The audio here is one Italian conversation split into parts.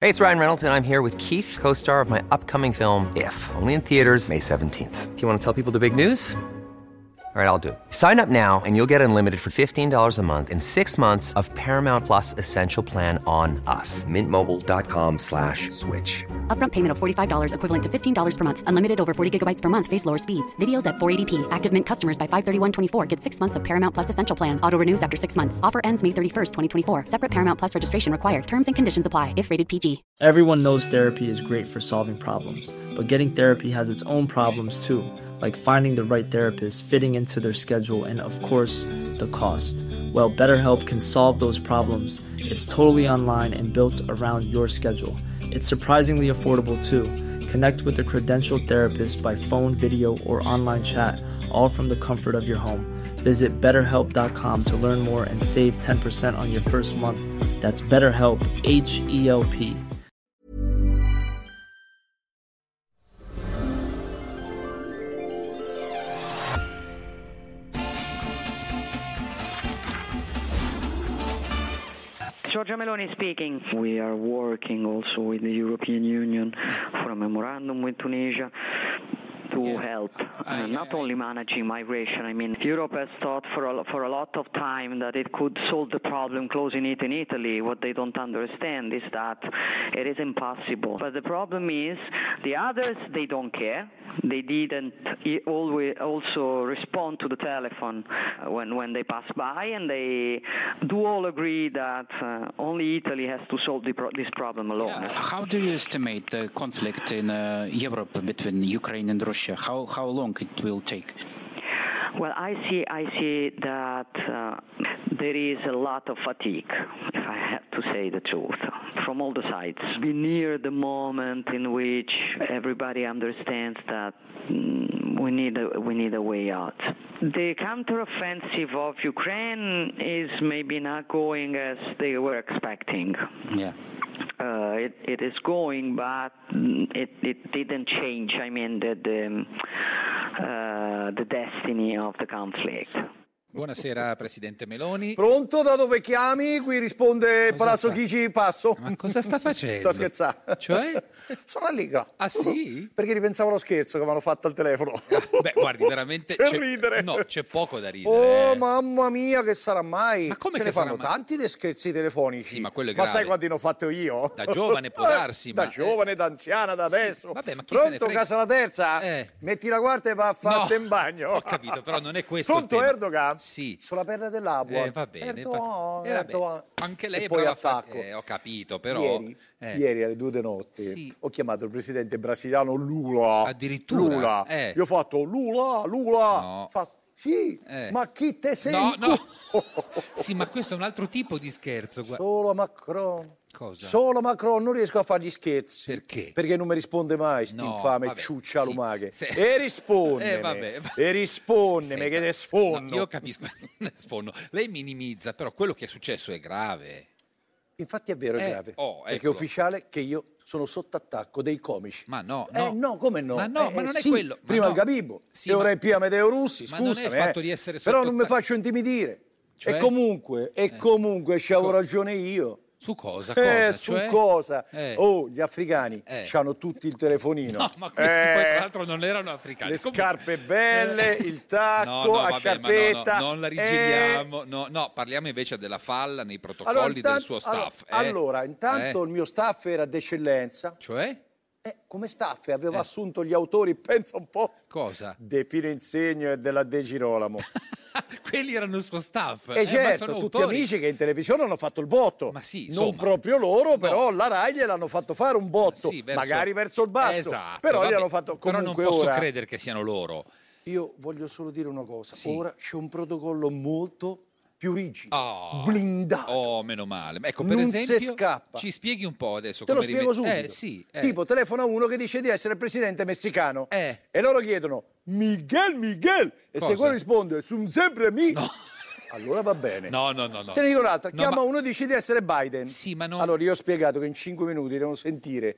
Hey, it's Ryan Reynolds, and I'm here with Keith, co-star of my upcoming film, If, only in theaters May 17th. Do you want to tell people the big news? All right, I'll do it. Sign up now and you'll get unlimited for $15 a month and 6 months of Paramount Plus Essential Plan on us. MintMobile.com/switch. Upfront payment of $45 equivalent to $15 per month. Unlimited over 40 gigabytes per month. Face lower speeds. Videos at 480p. Active Mint customers by 531.24 get 6 months of Paramount Plus Essential Plan. Auto renews after 6 months. Offer ends May 31st, 2024. Separate Paramount Plus registration required. Terms and conditions apply if rated PG. Everyone knows therapy is great for solving problems, but getting therapy has its own problems too, like finding the right therapist, fitting into their schedule, and of course, the cost. Well, BetterHelp can solve those problems. It's totally online and built around your schedule. It's surprisingly affordable too. Connect with a credentialed therapist by phone, video, or online chat, all from the comfort of your home. Visit BetterHelp.com to learn more and save 10% on your first month. That's BetterHelp, H-E-L-P. Giorgia Meloni speaking. We are working also with the European Union for a memorandum with Tunisia to help, not only managing migration. I mean, Europe has thought for a lot of time that it could solve the problem closing it in Italy. What they don't understand is that it is impossible. But the problem is the others, they don't care. They didn't always also respond to the telephone when they pass by, and they do all agree that only Italy has to solve this problem alone. How do you estimate the conflict in Europe between Ukraine and Russia? How long it will take? Well, I see that there is a lot of fatigue, if I have to say the truth, from all the sides. We're near the moment in which everybody understands that we need a way out. The counteroffensive of Ukraine is maybe not going as they were expecting. Yeah. It is going, but it didn't change. I mean, the destiny of the conflict. Buonasera Presidente Meloni. Pronto? Da dove chiami? Qui risponde Palazzo Chigi, passo. Ma cosa sta facendo? Sto scherzando. Cioè? Sono allegro. Ah sì? Perché ripensavo allo scherzo che mi hanno fatto al telefono. Beh, guardi, veramente Per ridere. No, c'è poco da ridere. Oh, mamma mia, che sarà mai? Ma come se che ne fanno sarà mai? tanti dei scherzi telefonici. Sì, ma quello è Ma grave. sai quanti ne ho fatto io? Da giovane può darsi, Da ma giovane, da anziana, da adesso. Vabbè, ma chi se ne Pronto, frega? casa la terza? Metti la quarta e va a farti in bagno. Ho capito, però non è questo Pronto, il tema. Erdogan? Sì. Sulla perla dell'Abua. Va bene. Erdogan, Vabbè, Erdogan. anche lei E poi prova a attacco. ho capito, però Ieri alle 2 di notte Sì. ho chiamato il presidente brasiliano Lula. Addirittura? Lula. Gli ho fatto Lula. No. Fa, sì, ma chi te sei? No. Sì, ma questo è un altro tipo di scherzo. Solo Macron. Cosa? Solo Macron, non riesco a fargli scherzi. Perché? Perché non mi risponde mai, st'infame vabbè, ciuccia sì. lumache. Se- E rispondemi. vabbè. E rispondemi, Senta, che ne sfondo. no, io capisco, non è sfondo. Lei minimizza, però quello che è successo è grave. Infatti è vero, è grave. Perché è ecco. ufficiale che io sono sotto attacco dei comici. Ma no. No, come no? Ma no, ma non è sì, quello. Ma prima no. il Gabibo, Sì, e ora ma- il Pia Medeo Russi, Ma non è scusami. il fatto di essere Però sotto non mi attacco. faccio intimidire. Cioè? E comunque ci avevo ragione io. Su cosa? Su Cioè? cosa? Oh, gli africani hanno tutti il telefonino. No, ma questi poi tra l'altro non erano africani. Le scarpe belle, il tacco, No, a vabbè, sciarpetta. ma no, non la rigiriamo. No, parliamo invece della falla nei protocolli del suo staff. Allora, intanto il mio staff era d'eccellenza. Cioè? Come staff aveva assunto gli autori, pensa un po'. Cosa? De Pino Insegno e della De Girolamo. Quelli erano il suo staff. E certo, sono tutti autori. amici che in televisione hanno fatto il botto. Ma sì, non insomma. proprio loro, però la Rai gliel'hanno fatto fare un botto, Sì, magari verso il basso. Esatto, però vabbè, gliel'hanno fatto però comunque non posso ora. credere che siano loro. Io voglio solo dire una cosa. Sì. Ora c'è un protocollo molto più rigido, Oh. blindato. Oh, meno male. Ecco, per Non esempio, si scappa. ci spieghi un po' adesso. Te lo come spiego subito. Sì. Tipo, telefona uno che dice di essere il presidente messicano. Eh. E loro chiedono, Miguel. E Cosa? se quello risponde, sono sempre mi. No. Allora va bene. No. Te ne dico un'altra. No, Chiama ma- uno e dice di essere Biden. Sì, ma non... Allora io ho spiegato che in 5 minuti devono sentire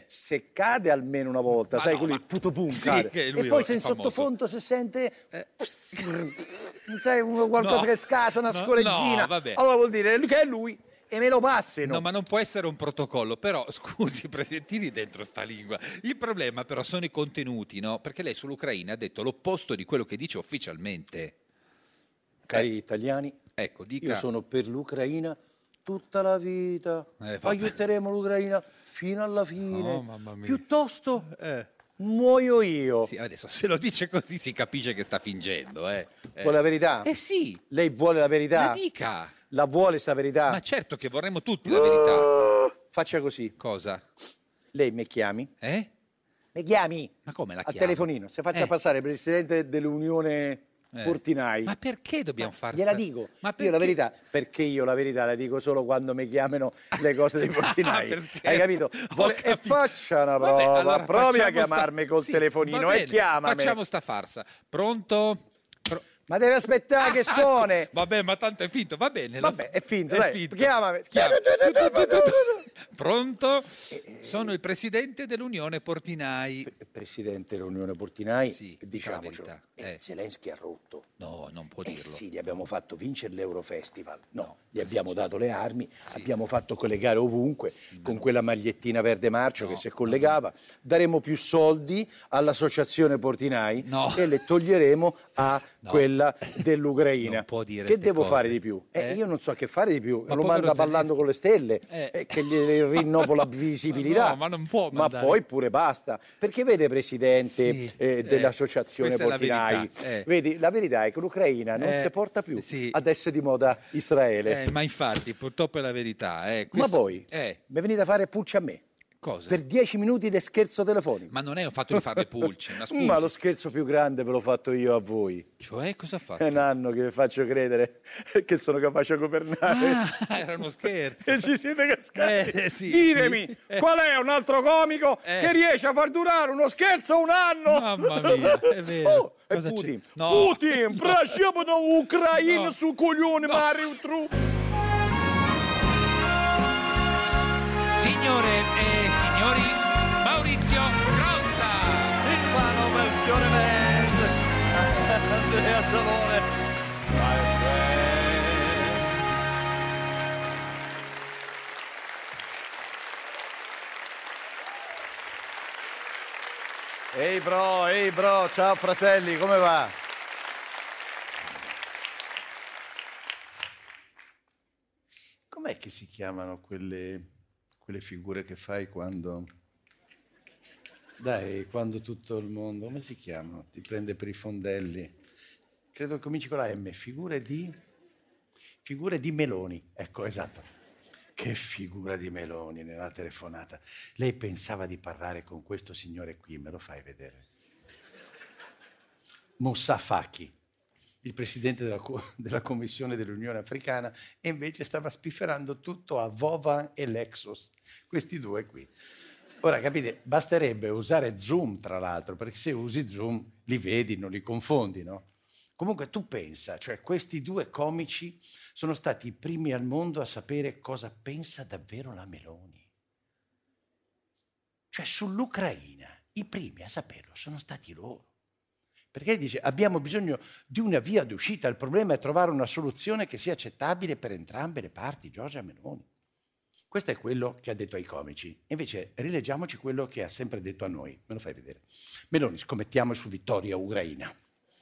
se cade almeno una volta, Ma sai, no, quelli ma- putopum Sì, cade. che lui E poi è se in famoso. sottofondo si sente non sai, qualcosa No. che scasa, una No, scoreggina. no, vabbè. Allora vuol dire che è lui e me lo passino. No, ma non può essere un protocollo, però scusi, presentini dentro sta lingua. Il problema però sono i contenuti, no? Perché lei sull'Ucraina ha detto l'opposto di quello che dice ufficialmente. Cari italiani, ecco, dica... io sono per l'Ucraina tutta la vita, aiuteremo l'Ucraina fino alla fine, mamma mia. Piuttosto muoio io. Sì, adesso se lo dice così si capisce che sta fingendo. Vuole la verità? Sì. Lei vuole la verità? La dica. La vuole sta verità? Ma certo che vorremmo tutti la verità. Faccia così. Cosa? Lei mi chiami? Mi chiami? Ma come la a chiamo? telefonino, se faccia passare il presidente dell'Unione Portinai. Ma perché dobbiamo fare? Gliela dico. Io la verità, perché io la verità la dico solo quando mi chiamano le cose dei portinai. Hai capito? E faccia una prova. Vabbè, allora provi a chiamarmi col telefonino e chiamami. Facciamo sta farsa. Pronto? Ma deve aspettare che suone. Vabbè, ma tanto è finto, va bene. Vabbè, è finto, dai. finto. Chiamami. Pronto? Sono il presidente dell'Unione Portinai. Presidente dell'Unione Portinai, sì, diciamocelo. Zelensky ha rotto. No, non può dirlo. Sì, gli abbiamo fatto vincere l'Eurofestival. No, gli abbiamo dato le armi, abbiamo fatto quelle gare ovunque, con quella magliettina verde marcio che si collegava. Daremo più soldi all'associazione Portinai e le toglieremo a quella dell'Ucraina. Non può dire che devo cose. fare di più? Io non so che fare di più. Ma lo manda ballando con le stelle, che gli rinnovo la visibilità. No, ma non può mandare. poi pure basta. Perché vede, presidente dell'associazione Portinai, vedi, la verità è che l'Ucraina non si porta più ad essere di moda Israele. Ma infatti, purtroppo è la verità. Ma voi mi venite a fare pulci a me? Cosa? Per 10 minuti di scherzo telefonico. Ma non è un fatto di fare le pulci, ma scusi. Ma lo scherzo più grande ve l'ho fatto io a voi. Cioè, cosa ha fatto? È un anno che vi faccio credere che sono capace a governare. Era uno scherzo. E ci siete cascati. Ditemi, qual è un altro comico che riesce a far durare uno scherzo un anno? Mamma mia, è vero. È Putin. Putin, brasciamo da Ucraina su coglione Mario Trupp. Signore e signori, Maurizio Rozza. Silvano Melchiorre Band. Andrea Salone. My friend. Ehi bro, ciao fratelli, come va? Com'è che si chiamano quelle figure che fai quando tutto il mondo, come si chiamano? Ti prende per i fondelli. Credo che cominci con la M, figure di Meloni. Ecco, esatto. Che figura di Meloni nella telefonata. Lei pensava di parlare con questo signore qui, me lo fai vedere? Moussa Faki, il presidente della Commissione dell'Unione Africana, e invece stava spifferando tutto a Vovan e Lexus, questi due qui. Ora, capite, basterebbe usare Zoom, tra l'altro, perché se usi Zoom li vedi, non li confondi, no? Comunque tu pensa, cioè questi due comici sono stati i primi al mondo a sapere cosa pensa davvero la Meloni. Cioè sull'Ucraina, i primi a saperlo sono stati loro. Perché dice, abbiamo bisogno di una via d'uscita, il problema è trovare una soluzione che sia accettabile per entrambe le parti, Giorgia Meloni. Questo è quello che ha detto ai comici. Invece rileggiamoci quello che ha sempre detto a noi. Me lo fai vedere? Meloni, scommettiamo su vittoria Ucraina.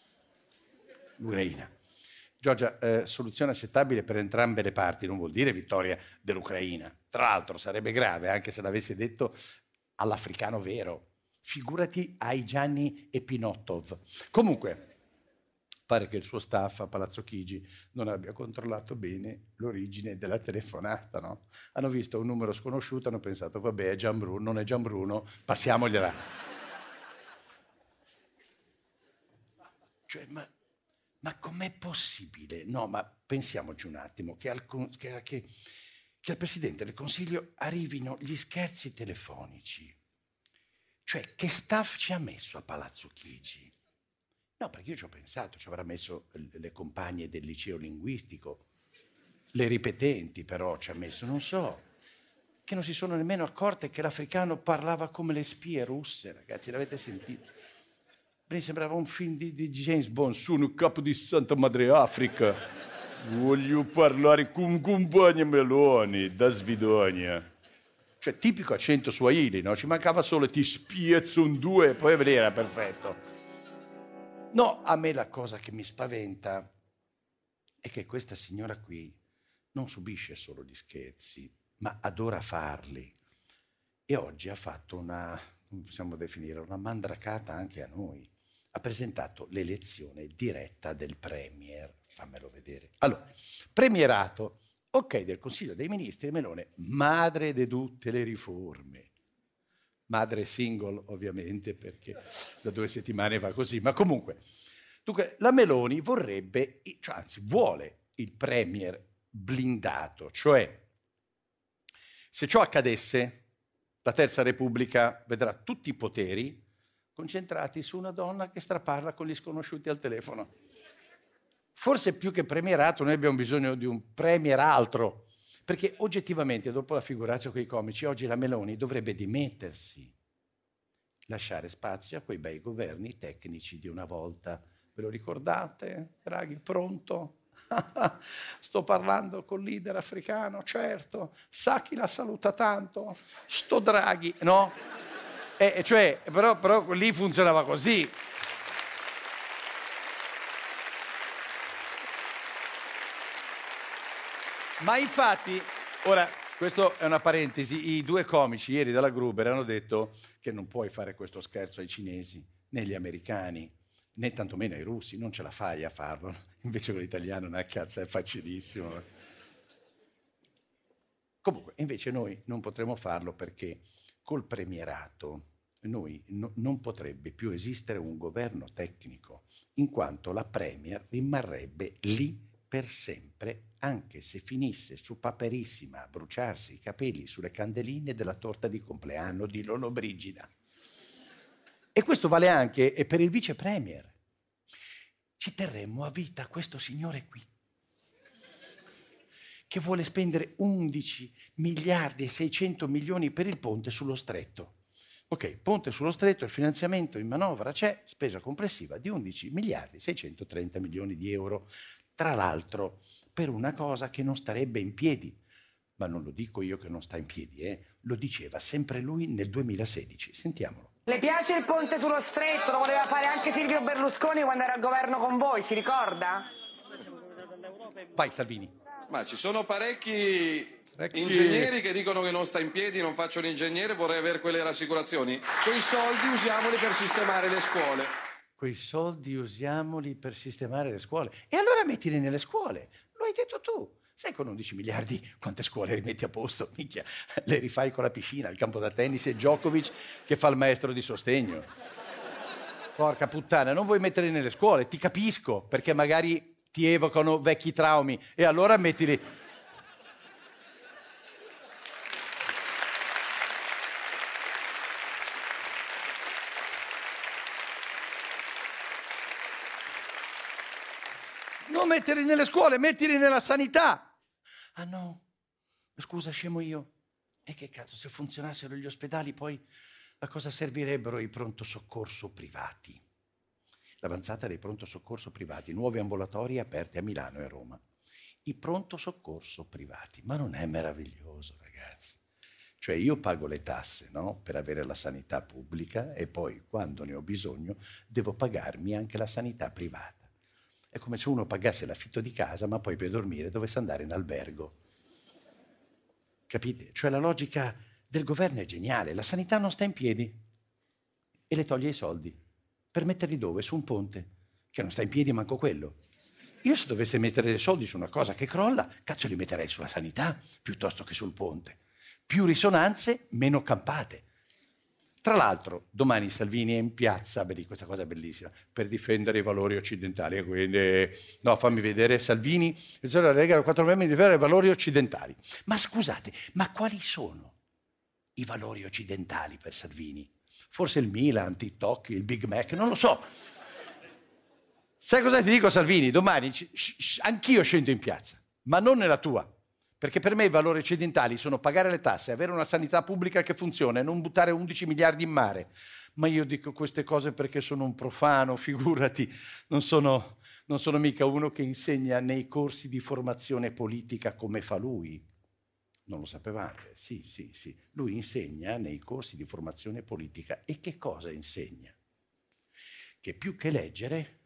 Giorgia, soluzione accettabile per entrambe le parti non vuol dire vittoria dell'Ucraina. Tra l'altro sarebbe grave anche se l'avesse detto all'africano vero. Figurati ai Gianni e Pinottov. Comunque, pare che il suo staff a Palazzo Chigi non abbia controllato bene l'origine della telefonata, no? Hanno visto un numero sconosciuto, hanno pensato, vabbè, è Gianbruno, non è Gianbruno, passiamogliela. Cioè, ma com'è possibile? No, ma pensiamoci un attimo, che al Presidente del Consiglio arrivino gli scherzi telefonici. Cioè, che staff ci ha messo a Palazzo Chigi? No, perché io ci ho pensato, ci avrà messo le compagne del liceo linguistico, le ripetenti però ci ha messo, non so, che non si sono nemmeno accorte che l'africano parlava come le spie russe, ragazzi, l'avete sentito? Mi sembrava un film di James Bond, su un capo di Santa Madre Africa. Voglio parlare con compagna Meloni, da Svidonia. Cioè, tipico accento swahili, no? Ci mancava solo ti spiezzo un due e poi era perfetto. No, a me la cosa che mi spaventa è che questa signora qui non subisce solo gli scherzi, ma adora farli. E oggi ha fatto come possiamo definire, una mandracata anche a noi. Ha presentato l'elezione diretta del Premier. Fammelo vedere. Allora, premierato, ok del Consiglio dei Ministri, Meloni, madre di tutte le riforme. Madre single, ovviamente, perché da 2 settimane va così, ma comunque. Dunque, la Meloni vorrebbe, cioè, anzi vuole il Premier blindato, cioè se ciò accadesse, la Terza Repubblica vedrà tutti i poteri concentrati su una donna che straparla con gli sconosciuti al telefono. Forse più che premierato noi abbiamo bisogno di un premier altro, perché oggettivamente dopo la figuraccia con i comici oggi la Meloni dovrebbe dimettersi, lasciare spazio a quei bei governi tecnici di una volta. Ve lo ricordate? Draghi pronto? Sto parlando col leader africano, certo, sa chi la saluta tanto? Sto Draghi, no? Cioè, però lì funzionava così. Ma infatti, ora, questa è una parentesi, i 2 comici ieri della Gruber hanno detto che non puoi fare questo scherzo ai cinesi, né agli americani, né tantomeno ai russi, non ce la fai a farlo. Invece con l'italiano, una cazzo, è facilissimo. Comunque, invece noi non potremo farlo perché col premierato non potrebbe più esistere un governo tecnico, in quanto la Premier rimarrebbe lì per sempre, anche se finisse su Paperissima a bruciarsi i capelli sulle candeline della torta di compleanno di Lollobrigida. E questo vale anche per il vice premier. Ci terremmo a vita questo signore qui, che vuole spendere 11 miliardi e 600 milioni per il ponte sullo stretto. Ok, ponte sullo stretto, il finanziamento in manovra c'è, spesa complessiva di 11 miliardi e 630 milioni di euro. Tra l'altro, per una cosa che non starebbe in piedi. Ma non lo dico io che non sta in piedi, lo diceva sempre lui nel 2016. Sentiamolo. Le piace il ponte sullo stretto? Lo voleva fare anche Silvio Berlusconi quando era al governo con voi, si ricorda? Vai Salvini. Ma ci sono parecchi ingegneri che dicono che non sta in piedi, non faccio l'ingegnere, vorrei avere quelle rassicurazioni. Quei soldi usiamoli per sistemare le scuole. Quei soldi usiamoli per sistemare le scuole. E allora mettili nelle scuole, lo hai detto tu. Sai, con 11 miliardi quante scuole rimetti a posto? Minchia, le rifai con la piscina, il campo da tennis e Djokovic che fa il maestro di sostegno. Porca puttana, non vuoi metterli nelle scuole? Ti capisco, perché magari ti evocano vecchi traumi e allora mettili... Non metterli nelle scuole, mettili nella sanità. Ah no, scusa, scemo io. E che cazzo, se funzionassero gli ospedali poi a cosa servirebbero i pronto soccorso privati? L'avanzata dei pronto soccorso privati, nuovi ambulatori aperti a Milano e a Roma. I pronto soccorso privati, ma non è meraviglioso, ragazzi? Cioè io pago le tasse, no? Per avere la sanità pubblica e poi quando ne ho bisogno devo pagarmi anche la sanità privata. È come se uno pagasse l'affitto di casa, ma poi per dormire dovesse andare in albergo. Capite? Cioè la logica del governo è geniale. La sanità non sta in piedi e le toglie i soldi. Per metterli dove? Su un ponte, che non sta in piedi manco quello. Io se dovesse mettere dei soldi su una cosa che crolla, cazzo li metterei sulla sanità piuttosto che sul ponte. Più risonanze, meno campate. Tra l'altro, domani Salvini è in piazza, vedi questa cosa è bellissima, per difendere i valori occidentali. Quindi, no, fammi vedere, Salvini, la Lega, 4 membri di difendere i valori occidentali. Ma scusate, ma quali sono i valori occidentali per Salvini? Forse il Milan, TikTok, il Big Mac, non lo so. Sai cosa ti dico, Salvini? Domani anch'io scendo in piazza, ma non nella tua, Perché per me i valori occidentali sono pagare le tasse, avere una sanità pubblica che funziona e non buttare 11 miliardi in mare. Ma io dico queste cose perché sono un profano, figurati, non sono mica uno che insegna nei corsi di formazione politica come fa lui. Non lo sapevate? Sì. Lui insegna nei corsi di formazione politica. E che cosa insegna? Che più che leggere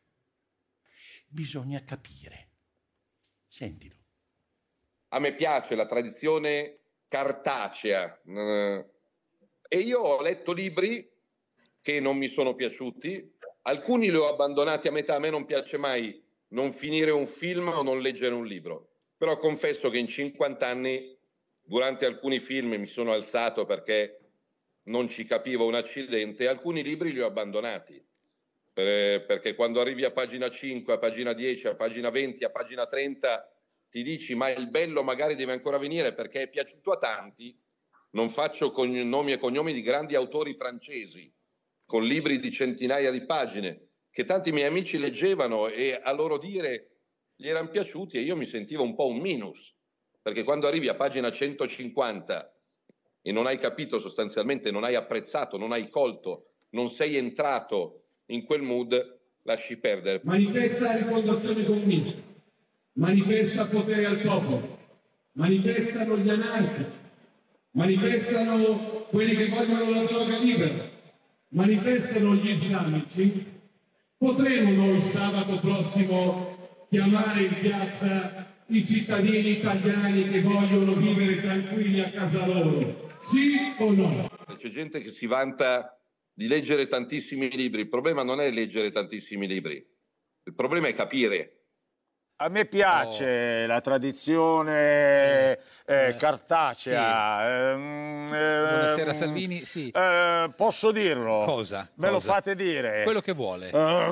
bisogna capire. Sentilo. A me piace la tradizione cartacea e io ho letto libri che non mi sono piaciuti, alcuni li ho abbandonati a metà. A me non piace mai non finire un film o non leggere un libro, però confesso che in 50 anni durante alcuni film mi sono alzato perché non ci capivo un accidente, e alcuni libri li ho abbandonati perché quando arrivi a pagina 5, a pagina 10, a pagina 20, a pagina 30 ti dici ma il bello magari deve ancora venire, perché è piaciuto a tanti. Non faccio nomi e cognomi di grandi autori francesi con libri di centinaia di pagine che tanti miei amici leggevano e a loro dire gli erano piaciuti, e io mi sentivo un po' un minus, perché quando arrivi a pagina 150 e non hai capito sostanzialmente, non hai apprezzato, non hai colto, non sei entrato in quel mood, lasci perdere. Manifesta la rifondazione comunista, manifesta potere al popolo, manifestano gli anarchici, manifestano quelli che vogliono la droga libera, manifestano gli islamici. Potremo noi sabato prossimo chiamare in piazza i cittadini italiani che vogliono vivere tranquilli a casa loro? Sì o no? C'è gente che si vanta di leggere tantissimi libri. Il problema non è leggere tantissimi libri, il problema è capire. A me piace la tradizione cartacea. Buonasera Salvini, sì. Posso dirlo? Cosa? Me lo fate dire? Quello che vuole.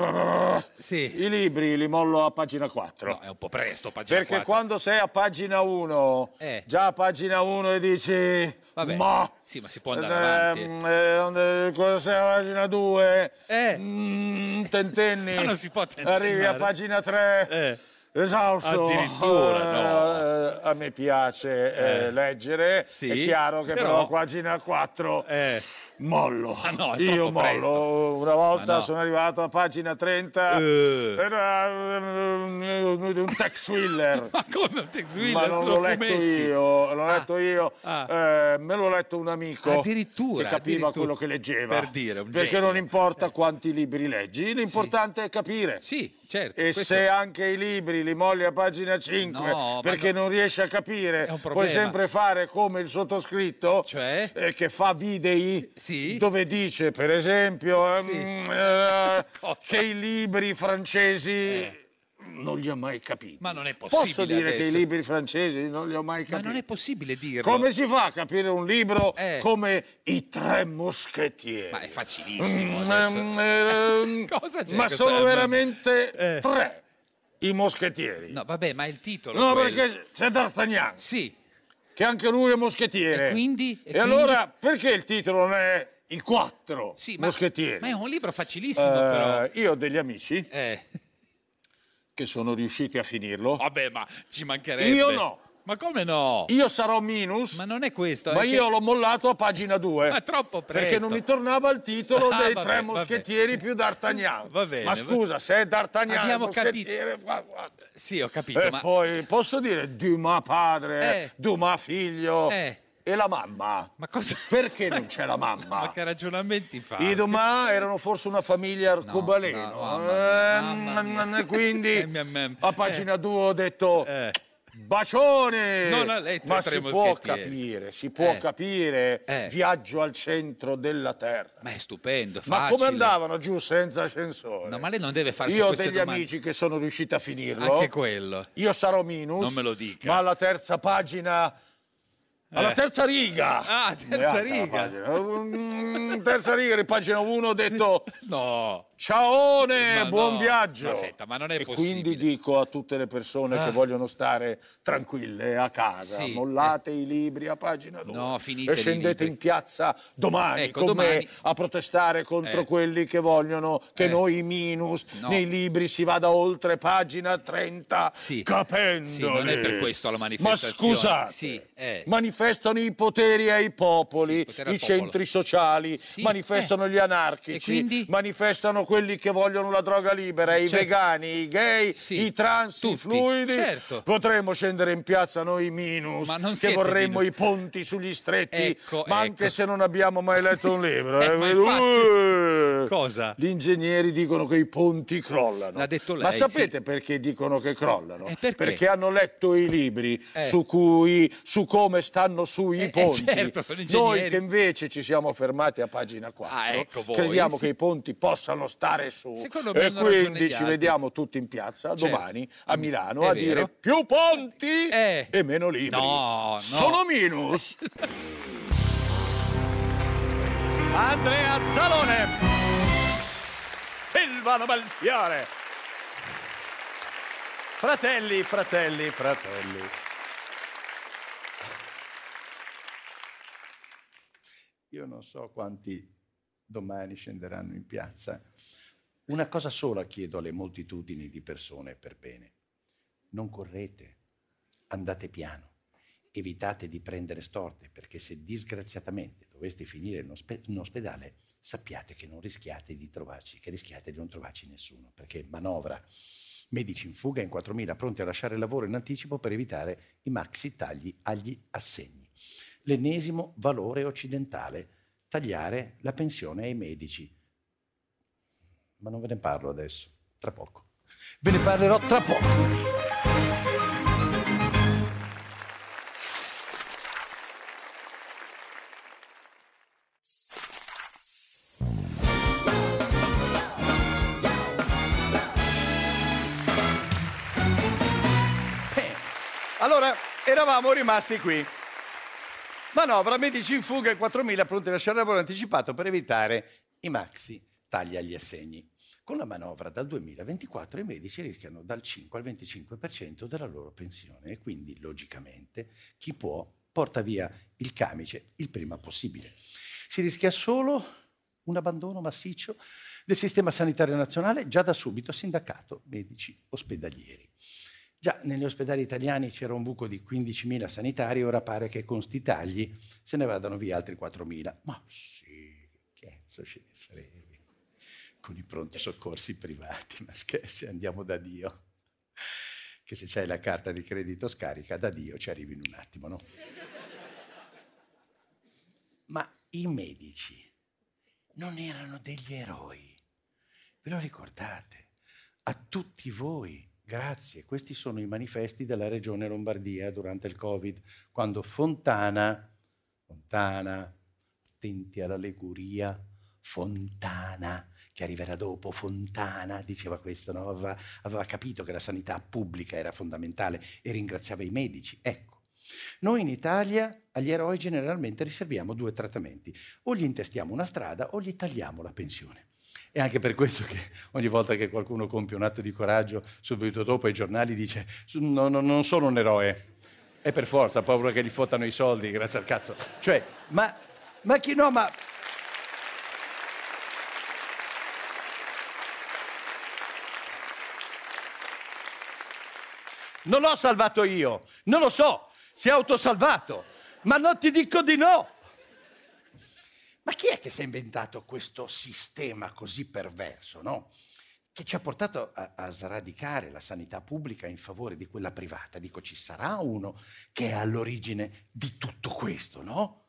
Sì. I libri li mollo a pagina 4. No, è un po' presto, pagina 4. Perché quando sei a pagina 1, già a pagina 1 e dici... Vabbè, ma... Sì, ma si può andare avanti. Cosa sei a pagina 2? Tentenni. Ma non si può tentennare. Arrivi a pagina 3... Esausto. Addirittura, no. A me piace leggere, sì, è chiaro che però a pagina 4 mollo. No, io mollo. Presto. Una volta no. sono arrivato a pagina 30, era un Tex Willer. Ma come un Tex Willer? Ma non l'ho letto io, me l'ho letto un amico addirittura, che capiva quello che leggeva. Per dire, perché genio. Non importa quanti libri leggi, l'importante è capire. Sì, certo. E se anche i libri li molli a pagina 5 perché non riesci a capire, puoi sempre fare come il sottoscritto, cioè? Che fa video dove dice, per esempio, che i libri francesi non li ho mai capiti. Ma non è possibile. Posso dire adesso. che i libri francesi non li ho mai capiti? Ma non è possibile dirlo. Come si fa a capire un libro come I Tre Moschettieri? Ma è facilissimo adesso. Cosa c'è? Ma sono veramente 3 i moschettieri. No, vabbè, ma è il titolo. No, quello. perché c'è D'Artagnan. Sì. Che anche lui è moschettiere. E quindi? Allora, perché il titolo non è I 4 sì, moschettieri? Ma è un libro facilissimo, però. Io ho degli amici che sono riusciti a finirlo. Vabbè, ma ci mancherebbe. Io no. Ma come no? Io sarò minus. Ma non è questo. Ma io l'ho mollato a pagina 2. Ma troppo presto. Perché non mi tornava il titolo dei Tre Moschettieri più D'Artagnan. Va bene. Ma scusa, se è D'Artagnan abbiamo moschettiere... capito. Sì, ho capito. E ma... poi posso dire Dumas padre, Dumas figlio... E la mamma? Ma cosa? Perché non c'è la mamma? Ma che ragionamenti fa? I Dumas erano forse una famiglia arcobaleno. Quindi a pagina 2 ho detto bacione! Non ha letto ma i Tre si può capire, Viaggio al centro della Terra. Ma è stupendo, Ma come andavano giù senza ascensore? No, ma lei non deve farsi Io ho queste degli domande. amici che sono riusciti a finirlo. Anche quello. Io sarò minus. Non me lo dica. Ma alla terza pagina... Alla terza riga! Ah, terza riga! Terza riga di pagina 1 ho detto... No! Ciaone, Ma buon no, viaggio. ma senta, ma non è e possibile. quindi dico a tutte le persone che vogliono stare tranquille a casa, Sì, mollate i libri a pagina 2 No, finite e i scendete libri. in piazza domani Ecco, con me domani. a protestare contro quelli che vogliono che noi minus No. nei libri si vada oltre pagina 30 capendoli. Sì, non è per questo la manifestazione. Ma scusate, Sì, manifestano i poteri ai popoli, poteri al i popolo. centri sociali, manifestano gli anarchici, E quindi? manifestano quelli che vogliono la droga libera, i vegani, i gay, i trans, i fluidi. certo. Potremmo scendere in piazza noi minus, Ma non che siete vorremmo minus. i ponti sugli stretti, Ecco, ma anche se non abbiamo mai letto un libro. Ma infatti. Cosa? Gli ingegneri dicono che i ponti crollano. L'ha detto lei, Ma sapete perché dicono che crollano? perché? Perché hanno letto i libri su come stanno sui ponti. certo, sono Noi ingegneri. che invece ci siamo fermati a pagina 4, ecco voi, crediamo sì. che i ponti possano stare su. Secondo me E hanno ragione quindi gli ci altri. vediamo tutti in piazza Certo. domani a Milano È a vero. dire più ponti e meno libri. No. Sono minus. Andrea Zalone, Silvano Belfiore, fratelli. Io non so quanti domani scenderanno in piazza. Una cosa sola chiedo alle moltitudini di persone per bene. Non correte, andate piano, evitate di prendere storte, perché se disgraziatamente doveste finire in ospedale, sappiate che non rischiate di trovarci, che rischiate di non trovarci nessuno, perché manovra, medici in fuga in 4.000 pronti a lasciare il lavoro in anticipo per evitare i maxi tagli agli assegni. L'ennesimo valore occidentale, tagliare la pensione ai medici. Ma non ve ne parlo adesso, tra poco. Ve ne parlerò tra poco. Allora, eravamo rimasti qui. Manovra, medici in fuga e 4.000 pronti a lasciare il lavoro anticipato per evitare i maxi tagli agli assegni. Con la manovra dal 2024 i medici rischiano dal 5 al 25% della loro pensione e quindi, logicamente, chi può porta via il camice il prima possibile. Si rischia solo un abbandono massiccio del sistema sanitario nazionale, già da subito sindacato medici ospedalieri. Già negli ospedali italiani c'era un buco di 15.000 sanitari, ora pare che con sti tagli se ne vadano via altri 4.000. Ma sì, che cazzo ce ne frega. Con i pronti soccorsi privati, ma scherzi, andiamo da Dio. Che se c'hai la carta di credito scarica, da Dio ci arrivi in un attimo, no? Ma i medici non erano degli eroi. Ve lo ricordate? A tutti voi. Grazie, questi sono i manifesti della Regione Lombardia durante il Covid, quando Fontana, attenti alla leguria, Fontana, che arriverà dopo, Fontana, diceva questo, no? Aveva capito che la sanità pubblica era fondamentale e ringraziava i medici. Ecco, noi in Italia agli eroi generalmente riserviamo 2 trattamenti, o gli intestiamo una strada o gli tagliamo la pensione. È anche per questo che ogni volta che qualcuno compie un atto di coraggio, subito dopo ai giornali dice no, non sono un eroe, è per forza, ha paura che gli fottano i soldi, grazie al cazzo. Cioè, ma chi no, ma... Non l'ho salvato io, non lo so, si è autosalvato, ma non ti dico di no. Ma chi è che si è inventato questo sistema così perverso, no? Che ci ha portato a sradicare la sanità pubblica in favore di quella privata. Dico, ci sarà uno che è all'origine di tutto questo, no?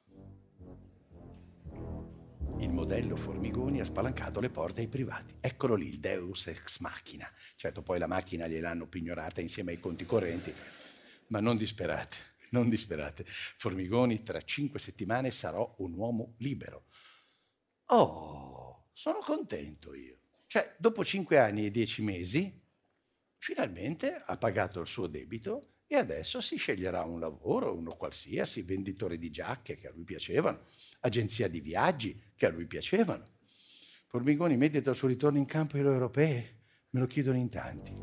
Il modello Formigoni ha spalancato le porte ai privati. Eccolo lì, il Deus ex machina. Certo, poi la macchina gliel'hanno pignorata insieme ai conti correnti, ma non disperate. Non disperate, Formigoni tra 5 settimane sarò un uomo libero. Oh, sono contento io. Cioè, dopo 5 anni e 10 mesi, finalmente ha pagato il suo debito e adesso si sceglierà un lavoro, uno qualsiasi, venditore di giacche che a lui piacevano, agenzia di viaggi che a lui piacevano. Formigoni medita il suo ritorno in campo alle europee. Me lo chiedono in tanti.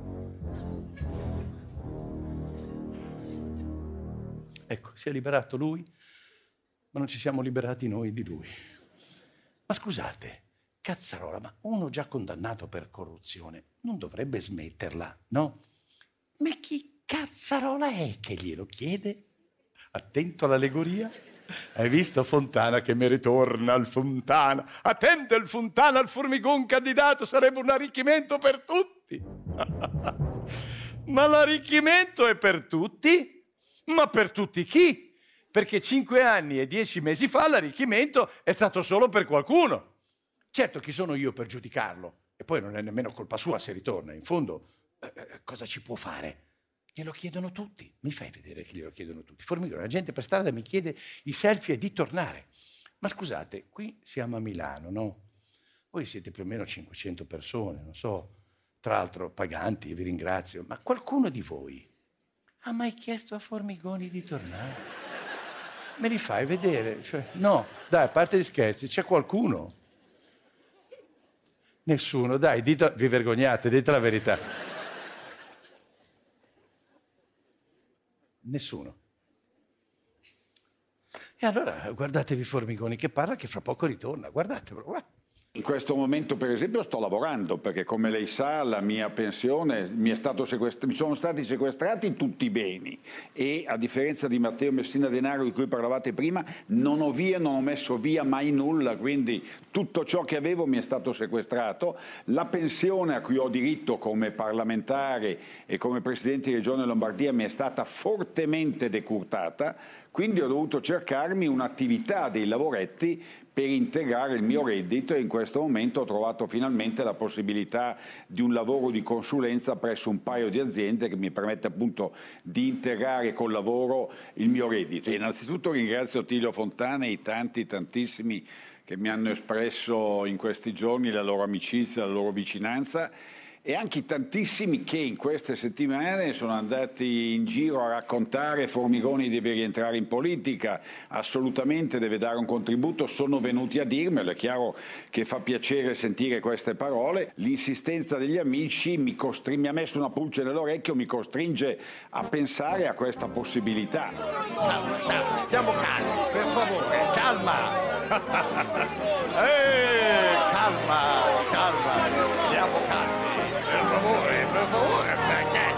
Ecco, si è liberato lui, ma non ci siamo liberati noi di lui. Ma scusate, Cazzarola, ma uno già condannato per corruzione non dovrebbe smetterla, no? Ma chi Cazzarola è che glielo chiede? Attento all'allegoria. Hai visto Fontana che mi ritorna al Fontana? Attende il Fontana al Formigon candidato, sarebbe un arricchimento per tutti. Ma l'arricchimento è per tutti? Ma per tutti chi? Perché 5 anni e 10 mesi fa l'arricchimento è stato solo per qualcuno. Certo, chi sono io per giudicarlo? E poi non è nemmeno colpa sua se ritorna. In fondo, cosa ci può fare? Glielo chiedono tutti. Mi fai vedere che glielo chiedono tutti. Formigoni, la gente per strada mi chiede i selfie e di tornare. Ma scusate, qui siamo a Milano, no? Voi siete più o meno 500 persone, non so. Tra l'altro paganti, vi ringrazio. Ma qualcuno di voi ha mai chiesto a Formigoni di tornare? Me li fai vedere? Cioè, no, dai, a parte gli scherzi, c'è qualcuno? Nessuno, dai, vi vergognate, dite la verità. Nessuno. E allora guardatevi Formigoni che parla, che fra poco ritorna, guardatelo, guarda. In questo momento, per esempio, sto lavorando perché, come lei sa, la mia pensione mi sono stati sequestrati tutti i beni e, a differenza di Matteo Messina Denaro di cui parlavate prima, non ho messo via mai nulla, quindi tutto ciò che avevo mi è stato sequestrato. La pensione a cui ho diritto come parlamentare e come Presidente di Regione Lombardia mi è stata fortemente decurtata, quindi ho dovuto cercarmi un'attività, dei lavoretti per integrare il mio reddito e in questo momento ho trovato finalmente la possibilità di un lavoro di consulenza presso un paio di aziende che mi permette appunto di integrare col lavoro il mio reddito. E innanzitutto ringrazio Attilio Fontana e i tantissimi che mi hanno espresso in questi giorni la loro amicizia, la loro vicinanza, e anche i tantissimi che in queste settimane sono andati in giro a raccontare Formigoni deve rientrare in politica, assolutamente deve dare un contributo, sono venuti a dirmelo, è chiaro che fa piacere sentire queste parole. L'insistenza degli amici mi ha messo una pulce nell'orecchio, mi costringe a pensare a questa possibilità. Calma, stiamo calmi, per favore, calma. Calma, stiamo calmi. Per favore, perché?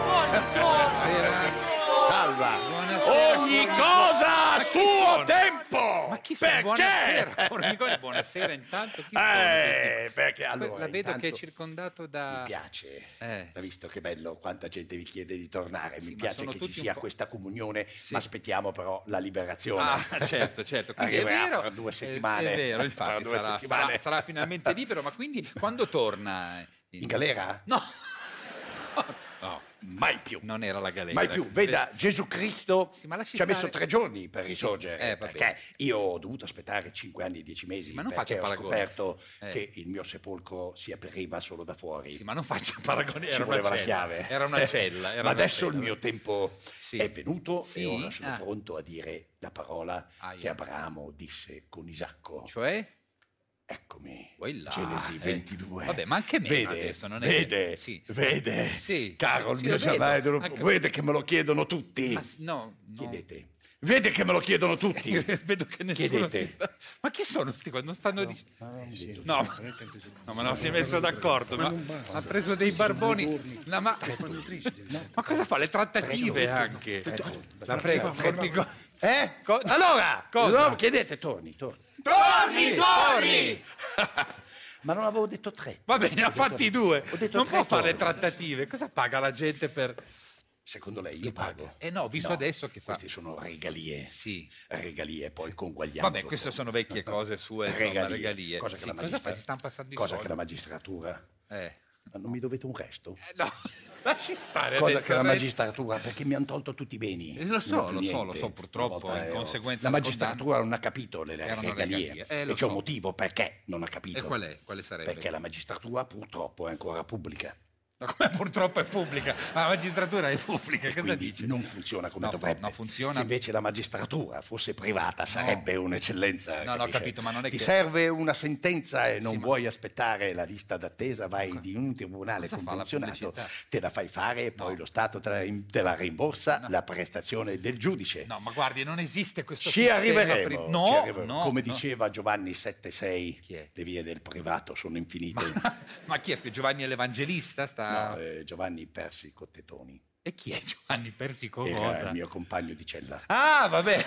Calma. Ogni cosa a suo tempo. Ma chi sei? Buonasera, Formigoni, buonasera intanto. Chi sono perché allora la vedo che è circondato da... Mi piace, ha visto che bello, quanta gente vi chiede di tornare, mi piace che ci sia questa comunione, ma aspettiamo però la liberazione. Ah, certo, quindi arriverà è vero, fra 2 settimane. È vero, infatti sarà finalmente libero, ma quindi quando torna? In galera? No. Mai più. Non era la galera. Mai più. Veda, Gesù Cristo ci ha messo 3 giorni per risorgere, perché io ho dovuto aspettare 5 anni e 10 mesi ma non perché faccia ho scoperto che il mio sepolcro si apriva solo da fuori. Sì, ma non faccia paragoni, ci voleva la chiave. Era una cella. Ma adesso il mio tempo è venuto e ora sono pronto a dire la parola che Abramo disse con Isacco. Cioè? Eccomi, Genesi 22. Vabbè, ma anche me adesso non è vede, caro il mio Giavaedro, vede che me lo chiedono tutti. No. Chiedete. Vede che me lo chiedono tutti. Vedo che nessuno si sta... Ma chi sono sti qua? Non stanno dicendo... No, ma non si è messo d'accordo. Ma ha preso dei barboni. Ma cosa fa? Le trattative anche. La prego, Formigoni. Allora, cosa? Chiedete, torni. Ma non avevo detto 3. Va bene, ha fatti 2. Non può fare le trattative. Cosa paga la gente per... Secondo lei io pago? No, visto adesso che fa... Queste sono regalie. Sì. Regalie, poi conguagliamo. Vabbè, queste sono vecchie cose sue, regalie. Cosa che cosa fai? Si stanno passando i cosa soldi. che la magistratura... Ma non mi dovete un resto? No, lasci stare. Cosa che la magistratura, perché mi hanno tolto tutti i beni. Lo so, purtroppo, in conseguenza... La magistratura non ha capito le regalie. E c'è un motivo perché non ha capito. E qual è? Quale sarebbe? Perché la magistratura purtroppo è ancora pubblica. Come purtroppo è pubblica, ma la magistratura è pubblica, cosa Quindi dici? non funziona come dovrebbe. No, funziona. Se invece la magistratura fosse privata sarebbe un'eccellenza. No, ho capito, ma non è Ti che... serve una sentenza e non Sì, ma- vuoi aspettare la lista d'attesa, vai di un tribunale Cosa fa la convenzionato, pubblicità? te la fai fare e poi lo Stato te la rimborsa, la prestazione del giudice. No, ma guardi, non esiste questo Ci sistema... arriveremo, No, ci arriveremo. no, Come no. diceva Giovanni 7,6, le vie del privato sono infinite. Ma chi è? Giovanni è l'Evangelista? No, Giovanni Persico Tetoni. E chi è Giovanni Persico? Era Cosa? il mio compagno di cella. Ah, vabbè,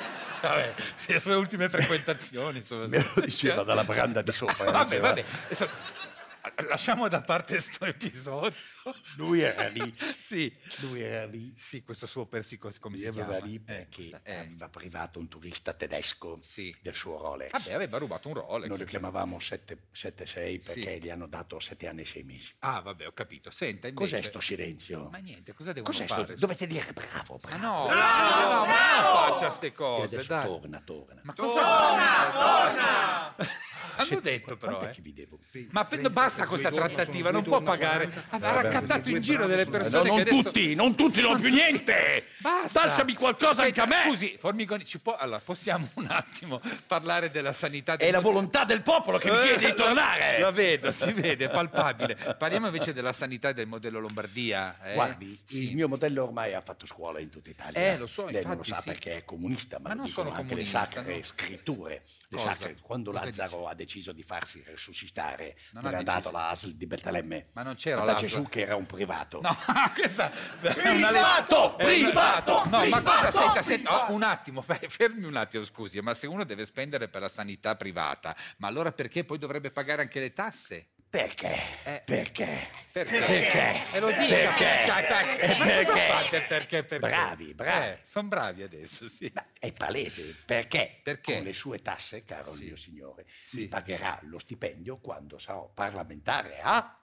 le sue ultime frequentazioni. Insomma. Me lo diceva dalla branda di sopra. Vabbè. Adesso, lasciamo da parte questo episodio. Lui era lì. Sì. Lui era lì. Sì, questo suo Persico, come si Aveva chiama? lì perché aveva privato un turista tedesco del suo Rolex. Vabbè, aveva rubato un Rolex. Noi lo chiamavamo 7,6 perché Sì. gli hanno dato 7 anni e 6 mesi. Ah, vabbè, ho capito. Senta, invece... Cos'è sto silenzio? Ma niente, cosa devo Cos'è fare? Dovete dire bravo, bravo. No, ma non faccia ste E cose, adesso dai. torna. Ma cosa... Torna! Hanno detto però, Quant'è che vi devo? Ma basta questa trattativa, non può pagare. Ha raccattato in giro delle persone non che adesso... non tutti non ho più niente! Basta! Lasciami qualcosa anche a me! Scusi, Formigoni, allora, possiamo un attimo parlare della sanità... È la volontà del popolo che mi chiede di tornare! La vedo, si vede, è palpabile. Parliamo invece della sanità e del modello Lombardia. Guardi, Sì. il mio modello ormai ha fatto scuola in tutta Italia. Lo so, Lei non lo infatti, sa sì. perché è comunista, ma lo non dicono sono anche le comunista, sacre no. scritture. Le Cosa? sacre, quando Cosa Lazzaro ha deciso di farsi resuscitare, Non non ha è andato alla ASL di Betlemme. Ma non c'era da l'ASL. Gesù che era un privato. No, questa è Privato! Privato! No, ma cosa? Privato! Senta, un attimo, fermi un attimo, scusi, ma se uno deve spendere per la sanità privata, ma allora perché poi dovrebbe pagare anche le tasse? Perché? Perché? Perché? E lo dica. Perché? Ma cosa fate perché? Bravi. Sono bravi adesso, sì. È palese. Perché? Perché? Con le sue tasse, caro mio signore, mi pagherà lo stipendio quando sarò parlamentare a...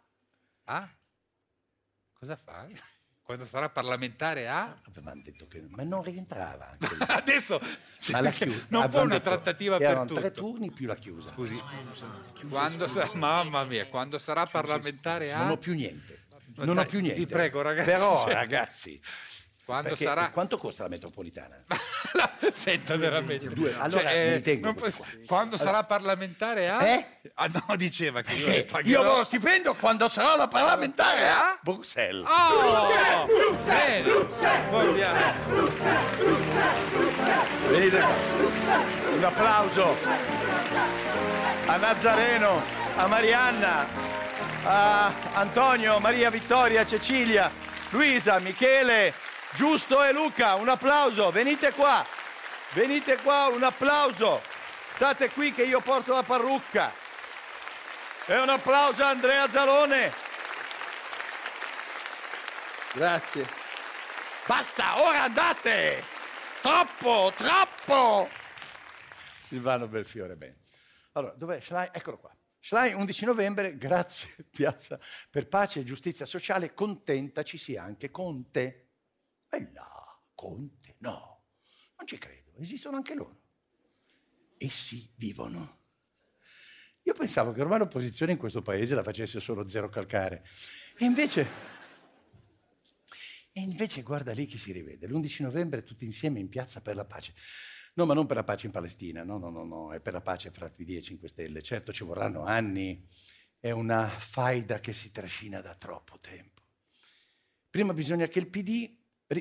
Cosa fa? Quando sarà parlamentare a... Avevano detto che... Ma non rientrava anche lì. Adesso Ma la chiusa. non può una trattativa per erano tutto. 3 turni più la chiusa. Scusi, mamma mia, quando sarà parlamentare a... Non ho più niente. Non ho più niente. Vi prego, ragazzi. Però, ragazzi... Quando perché, sarà... Quanto costa la metropolitana? Senta veramente. Allora mi tengo quando sarà parlamentare a... Ah no, diceva che io le pagherò... Io avrò stipendio quando sarò la parlamentare a Bruxelles. Oh! Venite qua. Un applauso a Nazareno, a Marianna, a Antonio, Maria Vittoria, Cecilia, Luisa, Michele, Giusto e Luca. Un applauso, venite qua, un applauso. State qui che io porto la parrucca. E un applauso a Andrea Zalone. Grazie. Basta, ora andate! Troppo! Silvano Belfiore, bene. Allora, dov'è Schlein? Eccolo qua. Schlein, 11 novembre, grazie, Piazza per Pace e Giustizia Sociale, contenta ci sia anche Conte. E là, Conte, no, non ci credo, esistono anche loro. Essi vivono. Io pensavo che ormai l'opposizione in questo paese la facesse solo Zero Calcare. E invece guarda lì chi si rivede. L'11 novembre tutti insieme in Piazza per la Pace. No, ma non per la pace in Palestina, no, è per la pace fra PD e 5 Stelle. Certo ci vorranno anni, è una faida che si trascina da troppo tempo. Prima bisogna che il PD,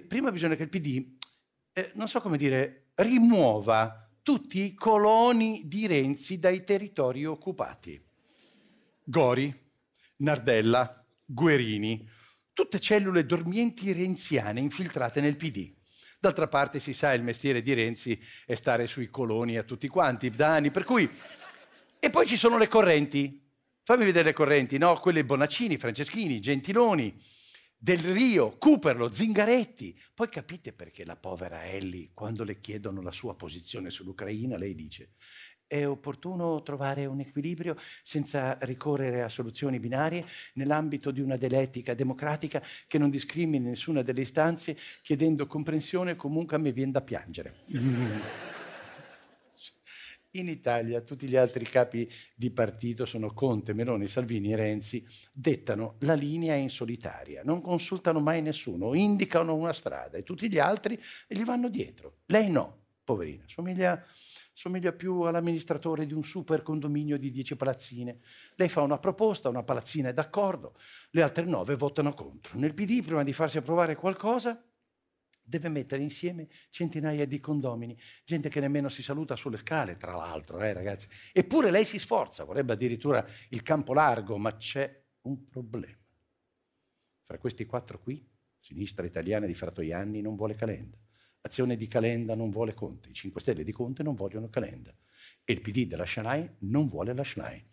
non so come dire, rimuova tutti i coloni di Renzi dai territori occupati. Gori, Nardella, Guerini, tutte cellule dormienti renziane infiltrate nel PD. D'altra parte si sa, il mestiere di Renzi è stare sui coloni a tutti quanti, da anni, per cui... E poi ci sono le correnti. Fammi vedere le correnti, no? Quelle Bonaccini, Franceschini, Gentiloni, Del Rio, Cooperlo, Zingaretti. Poi capite perché la povera Elly, quando le chiedono la sua posizione sull'Ucraina, lei dice: è opportuno trovare un equilibrio senza ricorrere a soluzioni binarie nell'ambito di una dialettica democratica che non discrimini nessuna delle istanze, chiedendo comprensione. Comunque a me viene da piangere. In Italia tutti gli altri capi di partito sono Conte, Meloni, Salvini e Renzi, dettano la linea in solitaria, non consultano mai nessuno, indicano una strada e tutti gli altri gli vanno dietro. Lei no, poverina, somiglia più all'amministratore di un super condominio di 10 palazzine. Lei fa una proposta, una palazzina è d'accordo, le altre 9 votano contro. Nel PD, prima di farsi approvare qualcosa, deve mettere insieme centinaia di condomini, gente che nemmeno si saluta sulle scale, tra l'altro, ragazzi. Eppure lei si sforza, vorrebbe addirittura il campo largo, ma c'è un problema. Fra questi 4 qui, Sinistra Italiana di Fratoianni non vuole Calenda, Azione di Calenda non vuole Conte, i 5 Stelle di Conte non vogliono Calenda e il PD della Schlein non vuole la Schlein.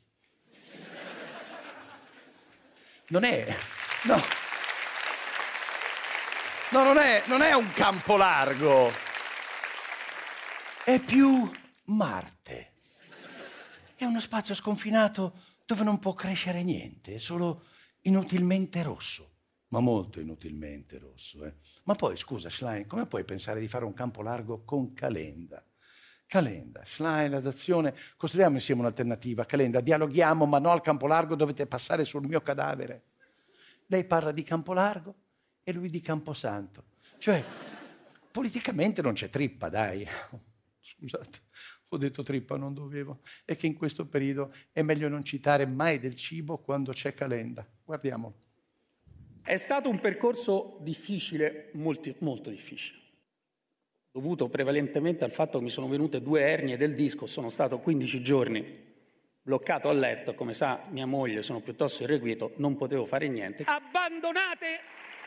Non è... No. No, non è un campo largo, è più Marte. È uno spazio sconfinato dove non può crescere niente, è solo inutilmente rosso, ma molto inutilmente rosso. Ma poi, scusa, Schlein, come puoi pensare di fare un campo largo con Calenda? Calenda, Schlein, Azione, costruiamo insieme un'alternativa. Calenda, dialoghiamo, ma no al campo largo, dovete passare sul mio cadavere. Lei parla di campo largo e lui di Camposanto. Cioè, politicamente non c'è trippa, dai. Scusate, ho detto trippa, non dovevo. È che in questo periodo è meglio non citare mai del cibo quando c'è Calenda. Guardiamolo. È stato un percorso difficile, molto difficile, dovuto prevalentemente al fatto che mi sono venute 2 ernie del disco, sono stato 15 giorni bloccato a letto, come sa mia moglie, sono piuttosto irrequieto, non potevo fare niente. Abbandonate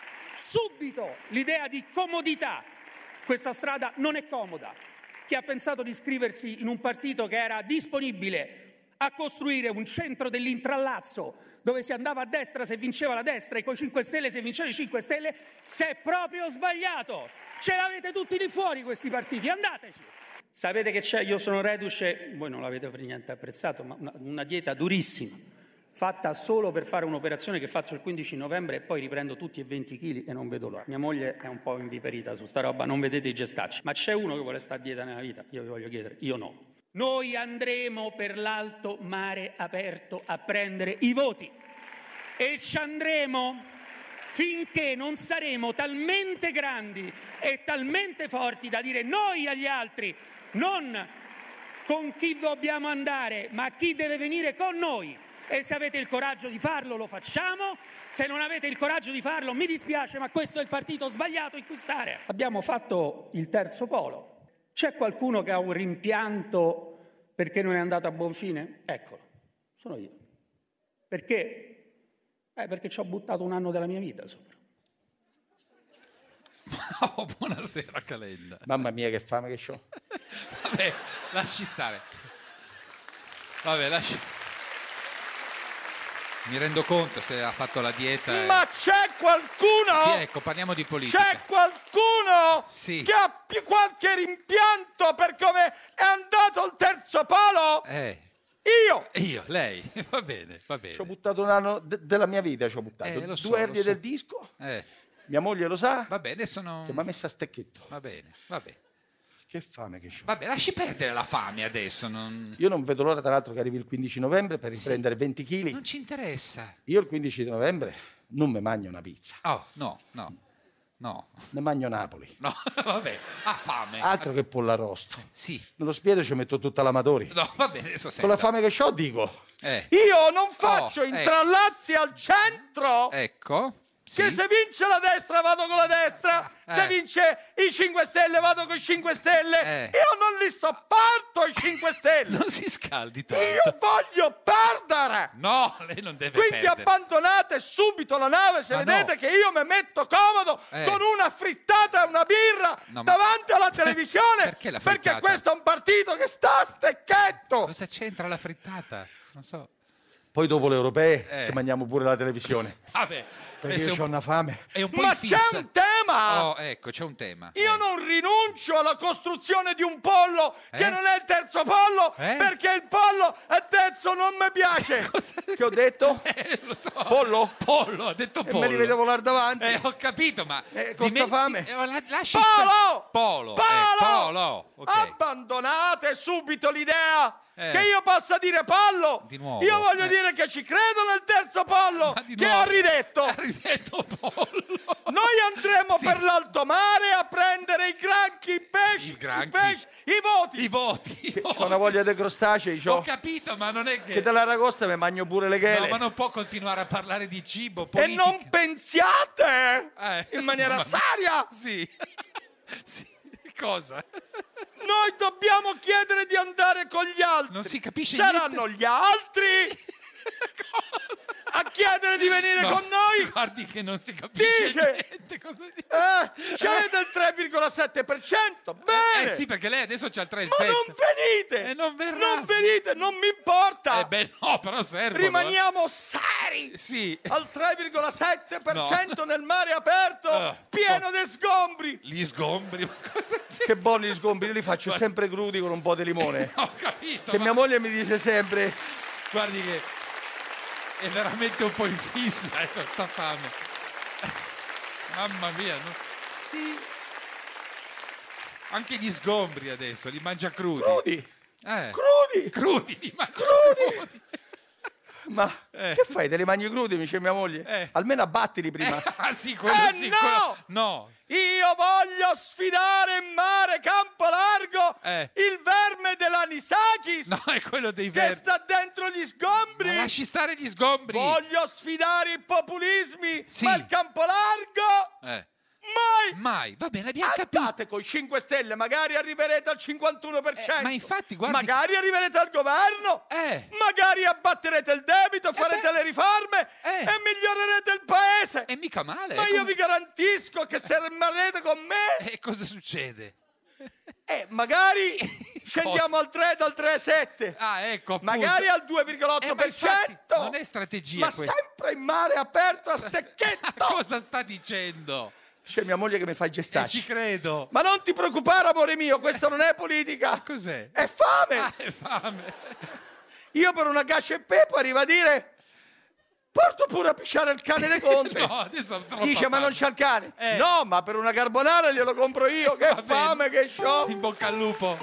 subito l'idea di comodità. Questa strada non è comoda. Chi ha pensato di iscriversi in un partito che era disponibile a costruire un centro dell'intrallazzo dove si andava a destra se vinceva la destra e con i 5 Stelle se vinceva i 5 Stelle, si è proprio sbagliato. Ce l'avete tutti lì fuori questi partiti, andateci. Sapete che c'è, io sono reduce, voi non l'avete per niente apprezzato, ma una dieta durissima, fatta solo per fare un'operazione che faccio il 15 novembre e poi riprendo tutti e 20 kg e non vedo l'ora. Mia moglie è un po' inviperita su sta roba, non vedete i gestacci. Ma c'è uno che vuole stare a dieta nella vita? Io vi voglio chiedere, io no. Noi andremo per l'alto mare aperto a prendere i voti e ci andremo finché non saremo talmente grandi e talmente forti da dire noi agli altri, non con chi dobbiamo andare, ma chi deve venire con noi. E se avete il coraggio di farlo, lo facciamo. Se non avete il coraggio di farlo, mi dispiace, ma questo è il partito sbagliato in cui stare. Abbiamo fatto il terzo polo. C'è qualcuno che ha un rimpianto perché non è andato a buon fine? Eccolo, sono io. Perché? Perché ci ho buttato un anno della mia vita sopra. Oh, buonasera Calenda. Mamma mia che fame che c'ho. Vabbè, lasci stare. Vabbè, lasci. Mi rendo conto se ha fatto la dieta. Ma c'è qualcuno? Sì, ecco, parliamo di politica. C'è qualcuno sì. che ha più qualche rimpianto per come è andato il terzo polo? Io, lei, va bene, va bene. Ci ho buttato un anno della mia vita, ci ho buttato. Lo so, 2 ernie lo so. del disco. Mia moglie lo sa. Va bene, adesso non... Che mi ha messo a stecchetto. Va bene, va bene. Che fame che c'ho. Vabbè, lasci perdere la fame adesso. Io non vedo l'ora, tra l'altro, che arrivi il 15 novembre per riprendere 20 kg. Non ci interessa. Io il 15 novembre non mi mangio una pizza. Oh, no. Ne mangio Napoli. No, vabbè, ha fame. Altro che pollarrosto. Sì. Nello spiedo ci metto tutta l'amadori. No, va bene, adesso Con la fame che c'ho dico. Io non faccio intrallazzi al centro. Ecco. Che se vince la destra vado con la destra, se vince i 5 Stelle vado con i 5 Stelle. Io non li sopporto i 5 Stelle. Non si scaldi tanto. Io voglio perdere. No, lei non deve Quindi perdere. abbandonate subito la nave se vedete che io mi metto comodo con una frittata e una birra davanti alla televisione. Perché la frittata? Perché questo è un partito che sta a stecchetto. Cosa c'entra la frittata? Non so. Poi dopo le europee se mangiamo pure la televisione. Vabbè. Perché io ho una fame. È un po' Ma in fissa. c'è un tema! Oh, ecco, c'è un tema. Io non rinuncio alla costruzione di un pollo che non è il terzo pollo perché il pollo è terzo, non mi piace. Che ho detto? Lo so. Pollo? Pollo, ha detto pollo. E me li vedo volare davanti. Ho capito, ma... con sta fame. Lasci Polo! Polo! Polo! Okay. Abbandonate subito l'idea che io possa dire pollo. Di nuovo. Io voglio dire che ci credo nel terzo pollo che ho ridetto. Ha ridetto pollo. Noi andremo per l'alto mare a prendere i granchi, i pesci, i voti. Ho una voglia di crostacei. Ho capito, ma non è che dell'aragosta mi mangio pure le ghele. No, ma non può continuare a parlare di cibo, E politica. non pensiate in maniera seria. Sì. Sì. Cosa? Noi dobbiamo chiedere di andare con gli altri. Non si capisce Saranno niente. gli altri a chiedere di venire con noi. Guardi che non si capisce niente. Cosa dice? C'avete il 3,7%. Bene. Sì, perché lei adesso c'ha il 3,7%. Ma non venite. Non verrà. Non venite, non mi importa. No, però servono. Rimaniamo seri. Sì. Al 3,7% nel mare aperto, pieno di sgombri. Gli sgombri? Ma cosa c'è? Che buoni gli sgombri, io li faccio sempre crudi con un po' di limone. Ho capito. Che mia moglie mi dice sempre. Guardi che è veramente un po' in fissa questa fame. Mamma mia, no? Sì. Anche gli sgombri adesso, li mangia crudi. Crudi, li mangia crudi. Ma che fai? Te li mangi crudi, mi dice mia moglie? Almeno abbattili prima. Sì, quello sì. No! No. Io voglio sfidare in mare campo largo il verme dell'anisakis. No, è quello dei che vermi. sta dentro gli sgombri. Ma lasci stare gli sgombri. Voglio sfidare i populismi, Sì. ma il campo largo mai. Va bene, abbiamo capito. Andate con i 5 Stelle, magari arriverete al 51%. Ma infatti, guardi... Magari arriverete al governo. Magari abbatterete il debito, farete le riforme e migliorerete il paese. E mica male. Ma io vi garantisco che se rimarrete con me... E cosa succede? Magari scendiamo al 3 dal 3,7. Ecco, appunto. Magari al 2,8%. Non è strategia ma questa. sempre in mare aperto a stecchetto. Cosa sta dicendo? C'è mia moglie che mi fa i gestacci. Ci credo. Ma non ti preoccupare, amore mio, questa non è politica. Cos'è? È fame. È fame. Io per una cacio e pepe arriva a dire: porto pure a pisciare il cane dei Conte. No, adesso ho troppa Dice: ma fame. non c'è il cane. No, ma per una carbonara glielo compro io. Che fame che c'ho. In bocca al lupo.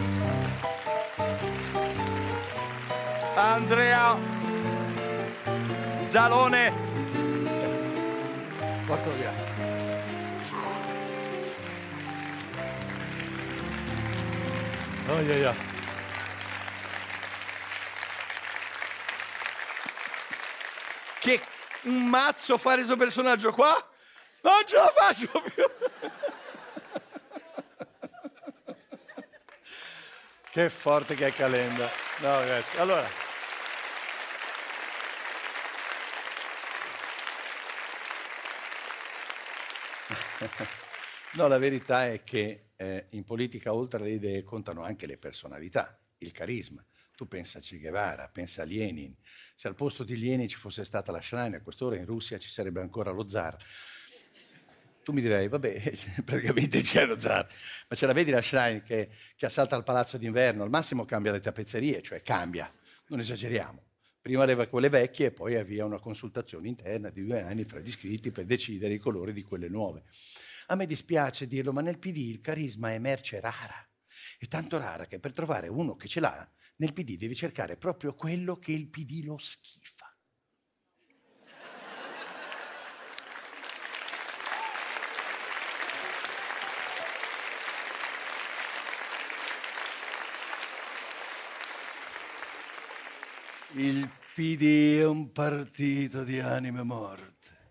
Andrea Zalone. Porto via. Che un mazzo fare questo personaggio qua? Non ce la faccio più. Che forte che è Calenda. No, ragazzi. Allora. No, la verità è che in politica oltre alle idee contano anche le personalità, il carisma. Tu pensa a Che Guevara, pensa a Lenin. Se al posto di Lenin ci fosse stata la Shrine, a quest'ora in Russia ci sarebbe ancora lo zar. Tu mi direi, vabbè, praticamente c'è lo zar, ma ce la vedi la Shrine che assalta il palazzo d'inverno, al massimo cambia le tappezzerie, cioè cambia, non esageriamo. Prima aveva quelle vecchie e poi avvia una consultazione interna di 2 anni fra gli iscritti per decidere i colori di quelle nuove. A me dispiace dirlo, ma nel PD il carisma è merce rara. È tanto rara che per trovare uno che ce l'ha, nel PD devi cercare proprio quello che il PD lo schifa. Il PD è un partito di anime morte.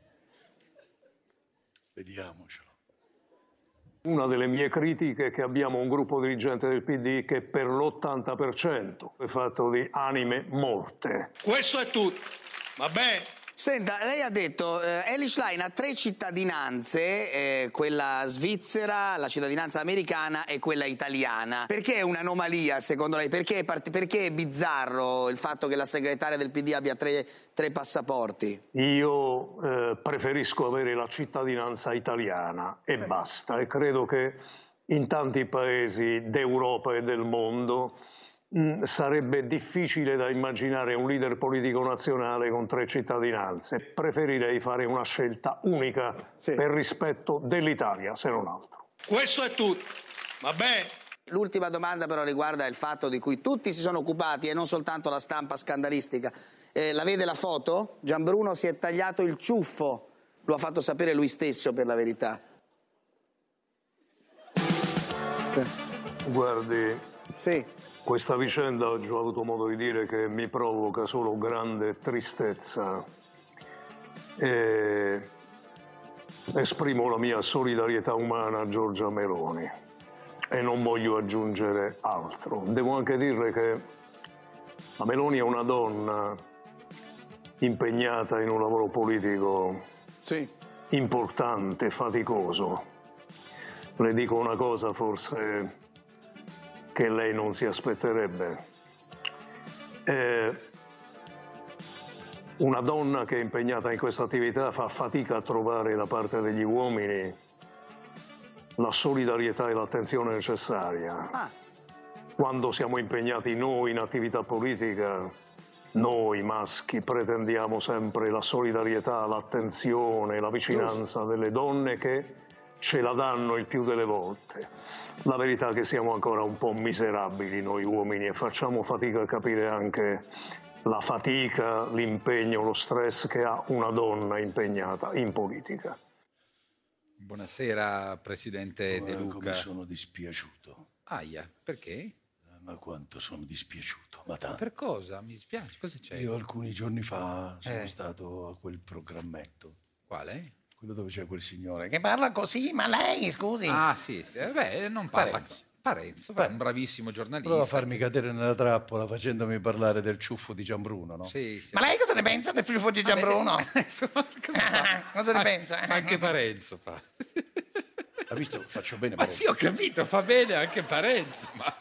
Vediamocelo. Una delle mie critiche è che abbiamo un gruppo dirigente del PD che per l'80% è fatto di anime morte. Questo è tutto. Vabbè, Senta, lei ha detto Elly Schlein ha 3 cittadinanze, quella svizzera, la cittadinanza americana e quella italiana. Perché è un'anomalia secondo lei? Perché è bizzarro il fatto che la segretaria del PD abbia 3 passaporti? Io preferisco avere la cittadinanza italiana e basta, e credo che in tanti paesi d'Europa e del mondo sarebbe difficile da immaginare un leader politico nazionale con 3 cittadinanze. Preferirei fare una scelta unica per rispetto dell'Italia, se non altro. Questo è tutto, va bene? L'ultima domanda però riguarda il fatto di cui tutti si sono occupati e non soltanto la stampa scandalistica. La vede la foto? Gianbruno si è tagliato il ciuffo, lo ha fatto sapere lui stesso per la verità. Guardi, questa vicenda oggi ho avuto modo di dire che mi provoca solo grande tristezza e esprimo la mia solidarietà umana a Giorgia Meloni e non voglio aggiungere altro. Devo anche dirle che la Meloni è una donna impegnata in un lavoro politico importante, faticoso. Le dico una cosa forse che lei non si aspetterebbe. Una donna che è impegnata in questa attività fa fatica a trovare da parte degli uomini la solidarietà e l'attenzione necessaria. Quando siamo impegnati noi in attività politica, noi maschi pretendiamo sempre la solidarietà, l'attenzione, la vicinanza delle donne che ce la danno il più delle volte. La verità è che siamo ancora un po' miserabili noi uomini e facciamo fatica a capire anche la fatica, l'impegno, lo stress che ha una donna impegnata in politica. Buonasera, Presidente De Luca. Come sono dispiaciuto. Aia, perché? Ma quanto sono dispiaciuto, ma tanto. Per cosa? Mi dispiace, cosa c'è? Io alcuni giorni fa sono stato a quel programmetto. Quale? Quello dove c'è quel signore che parla così, ma lei, scusi. Ah, sì, beh, non parla. Parenzo, un bravissimo giornalista. Prova a farmi cadere nella trappola facendomi parlare del ciuffo di Gianbruno, no? Sì. Ma lei cosa ne pensa del ciuffo di Gianbruno? Cosa ne pensa? Anche Parenzo fa. Ha visto? Faccio bene. Ma sì, ho capito, fa bene anche Parenzo, ma...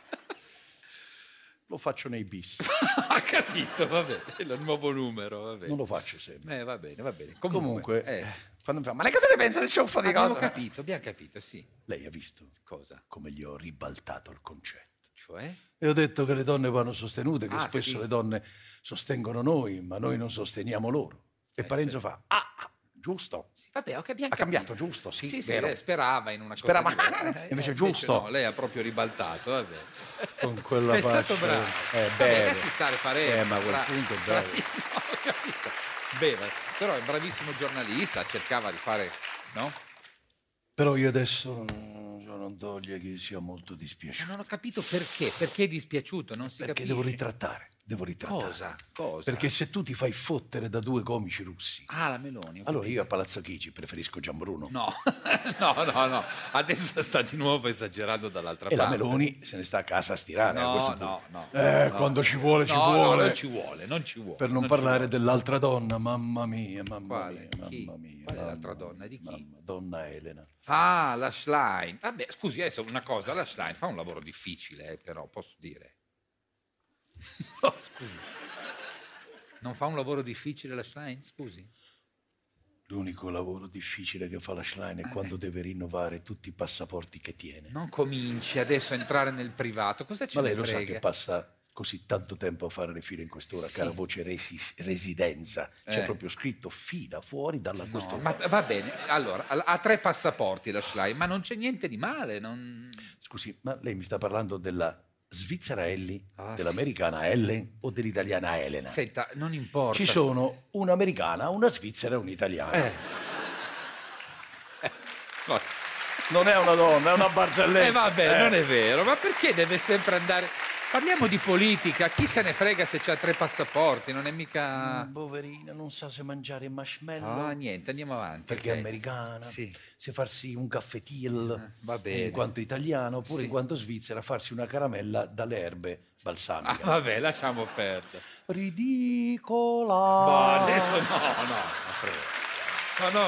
Lo faccio nei bis. Ha capito, va bene, è il nuovo numero, va bene. Non lo faccio sempre. Va bene, va bene. Comunque quando mi fa, ma lei cosa ne pensa del ciuffo di cosa? Abbiamo capito, sì. Lei ha visto? Cosa? Come gli ho ribaltato il concetto. Cioè? E ho detto che le donne vanno sostenute, che spesso le donne sostengono noi, ma noi non sosteniamo loro. E Parenzo fa, giusto. Sì, vabbè, abbiamo ha cambiato, giusto, sì. Sì, lei sperava in una cosa. Invece giusto. No, lei ha proprio ribaltato, vabbè. Con quella è faccia. Stato bravo. Bene. Stare Parenzo. Ma a quel punto è bello. Ho capito. Bene, però è un bravissimo giornalista, cercava di fare, no? Però io adesso non toglie che sia molto dispiaciuto. Ma non ho capito perché. Perché è dispiaciuto? Non si capisce. Perché devo ritrattare. Cosa? Perché se tu ti fai fottere da 2 comici russi. Ah, la Meloni. Allora io a Palazzo Chigi preferisco Gianbruno. No. Adesso sta di nuovo esagerando dall'altra parte. E la Meloni se ne sta a casa a stirare. No. Quando ci vuole, ci vuole. No, non ci vuole. Per non parlare dell'altra donna, mamma mia. Qual è l'altra donna? Di chi? Donna Elena. Ah, la Schlein. Vabbè, scusi, adesso una cosa, la Schlein fa un lavoro difficile, però, posso dire. No, scusi. Non fa un lavoro difficile la Schlein? Scusi. L'unico lavoro difficile che fa la Schlein è quando deve rinnovare tutti i passaporti che tiene. Non cominci adesso a entrare nel privato. Cosa ce ne frega? Ma lei lo sa che passa così tanto tempo a fare le file in quest'ora, cara voce residenza. C'è proprio scritto fila fuori dalla questura. Ma va bene, allora, ha 3 passaporti la Schlein, ma non c'è niente di male. Scusi, ma lei mi sta parlando della svizzera Elly, dell'americana Ellen o dell'italiana Elena? Senta, non importa. Ci sono un'americana, una svizzera e un'italiana. Non è una donna, è una barzelletta. Vabbè, non è vero, ma perché deve sempre andare... Parliamo di politica, chi se ne frega se c'ha 3 passaporti, non è mica... Poverina, non sa se mangiare marshmallow. Niente, andiamo avanti. Perché è americana, se farsi un caffettil va bene. In quanto italiana, oppure in quanto svizzera farsi una caramella dalle erbe balsamica. Vabbè, lasciamo perdere. Ridicola. Ma adesso no, prego. No.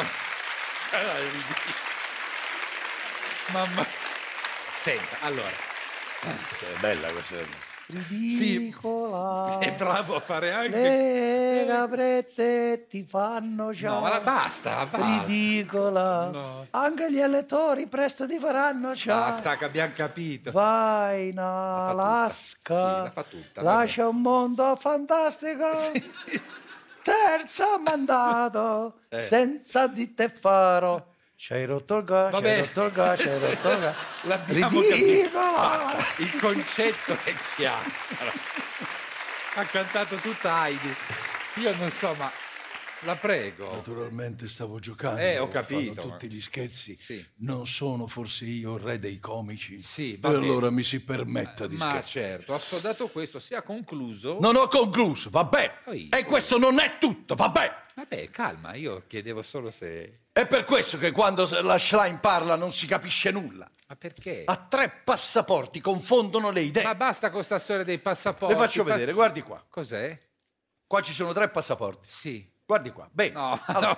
Mamma. Senta, allora. Questa è bella questa. Ridicola. Sì, è bravo a fare anche. Le caprette ti fanno ciao. No, ma basta. Ridicola. No. Anche gli elettori presto ti faranno ciao. Basta che abbiamo capito. Vai in Alaska. Sì, la fa tutta. Lascia un mondo fantastico. Sì. Terzo mandato. Senza di te farò. C'hai rotto il gas, c'hai rotto il gas. L'abbiamo capito. Basta. Il concetto è chiaro. Ha cantato tutta Heidi. Io non so, ma la prego. Naturalmente stavo giocando. Ho capito. Fanno tutti gli scherzi. Sì. Non sono forse io il re dei comici? Sì, e allora mi si permetta di scherzare. Ma certo, assodato questo, sia concluso. Non ho concluso, vabbè. E questo non è tutto, vabbè. Vabbè, calma, io chiedevo solo se... È per questo che quando la Schlein parla non si capisce nulla. Ma perché? Ha 3 passaporti, confondono le idee. Ma basta con sta storia dei passaporti. Le faccio vedere, guardi qua. Cos'è? Qua ci sono 3 passaporti. Sì. Guardi qua, bene. No, allora,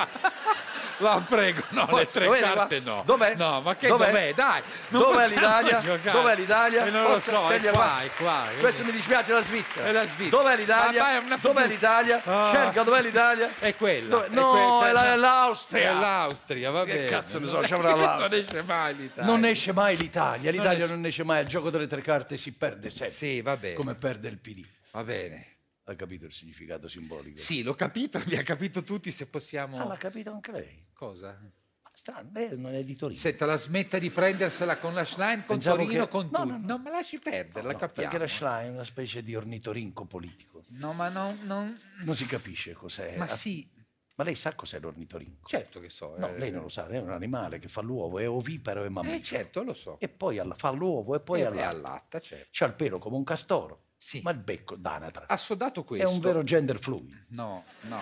la prego, no, le 3 carte no. Dov'è? No, ma che dov'è? Dai, dov'è l'Italia? Dov'è l'Italia? Non lo so, è qua. Questo mi dispiace, la Svizzera. È la Svizzera. Dov'è l'Italia? Dov'è l'Italia? Cerca, dov'è l'Italia? È quella. No, è l'Austria. È l'Austria, va bene. Che cazzo ne so, c'è l'Austria. Non esce mai l'Italia. Non esce mai l'Italia. L'Italia non esce mai. Il gioco delle 3 carte si perde sempre. Sì, va bene. Come perde il PD. Va bene. Ha capito il significato simbolico? Sì, l'ho capito, abbiamo capito tutti, se possiamo... l'ha capito anche lei. Cosa? Strano, lei è un editorino. Senta, la smetta di prendersela con la Schlein, con Pensavo Torino, che... con tutti. No, ma lasci perdere, la capiamo. Perché la Schlein è una specie di ornitorinco politico. No, ma non si capisce cos'è. Ma sì. Ma lei sa cos'è l'ornitorinco? Certo che so. No, lei non lo sa, è un animale che fa l'uovo, è oviparo e mammifero. Certo, lo so. E poi fa l'uovo e poi allatta, certo. C'ha il pelo come un castoro. Sì. Ma il becco d'anatra. Assodato questo. È un vero gender fluid. No.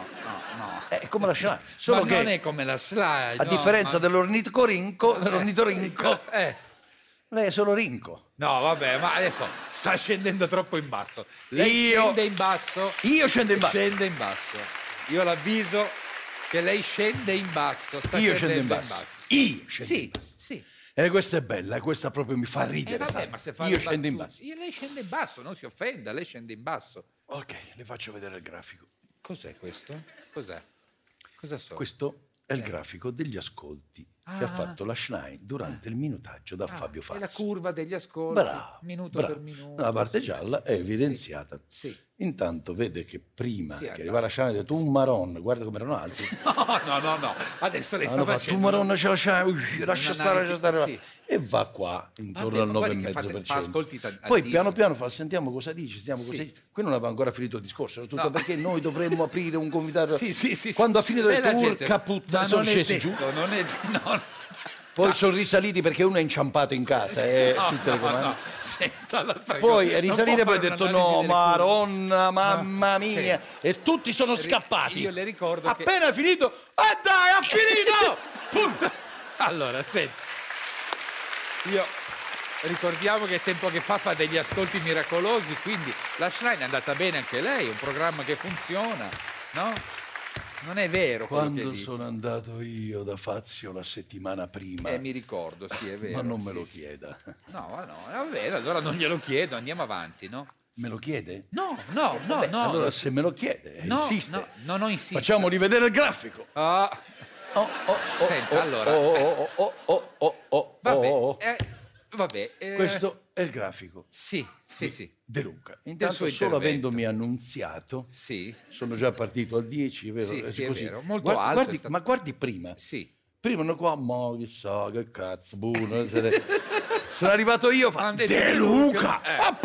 È come la Schlein. Solo ma che non è come la Schlein. A differenza dell'ornitorinco, lei è solo rinco. No, vabbè, ma adesso sta scendendo troppo in basso. Lei scende in basso. Io scendo in basso. Scende in basso. Io l'avviso che lei scende in basso. Io scendo in basso. Io scendo in basso. Sì. E questa è bella, questa proprio mi fa ridere. Vabbè, ma se fa io scendo in basso. Lei scende in basso, non si offenda, lei scende in basso. Ok, le faccio vedere il grafico. Cos'è questo? Cos'è? Cosa so? Questo è il grafico degli ascolti che ha fatto la Schlein durante il minutaggio da Fabio Fazio. È la curva degli ascolti, minuto per minuto. La parte gialla è evidenziata. Sì. Intanto vede che prima che arriva la Schlein ha detto un maron, guarda come erano alti. No. Adesso lei sta facendo... Tu maron c'è la Schlein, lascia stare. Sì. E va qua intorno al 9,5%. Poi piano piano fa, sentiamo cosa dici, Qui non aveva ancora finito il discorso, era tutto perché noi dovremmo aprire un comitato. Sì. Quando ha finito il tour, caputta, sono scesi giù. Poi sono risaliti perché uno è inciampato in casa sul telecomando. Poi è risalito e poi ha detto no, Maronna, mamma mia. E tutti sono scappati. Io le ricordo appena finito, dai, ha finito! Punto. Allora, senti. Io ricordiamo che tempo che fa degli ascolti miracolosi, quindi la Schlein è andata bene anche lei, è un programma che funziona, no? Non è vero quello Quando che sono andato io da Fazio la settimana prima. Mi ricordo, sì, è vero. Ma non me lo chieda. No, va bene, allora non glielo chiedo, andiamo avanti, no? Me lo chiede? No. Allora se me lo chiede, insiste. No, non insiste. Facciamo rivedere il grafico. Senta, allora. Vabbè. Questo è il grafico. Sì. De Luca. Intanto solo avendomi annunziato, sono già partito al 10, vero? Sì, è vero, molto alto. Ma guardi prima. Sì. Prima uno qua, ma chissà che cazzo, buono. Sono arrivato io, De Luca!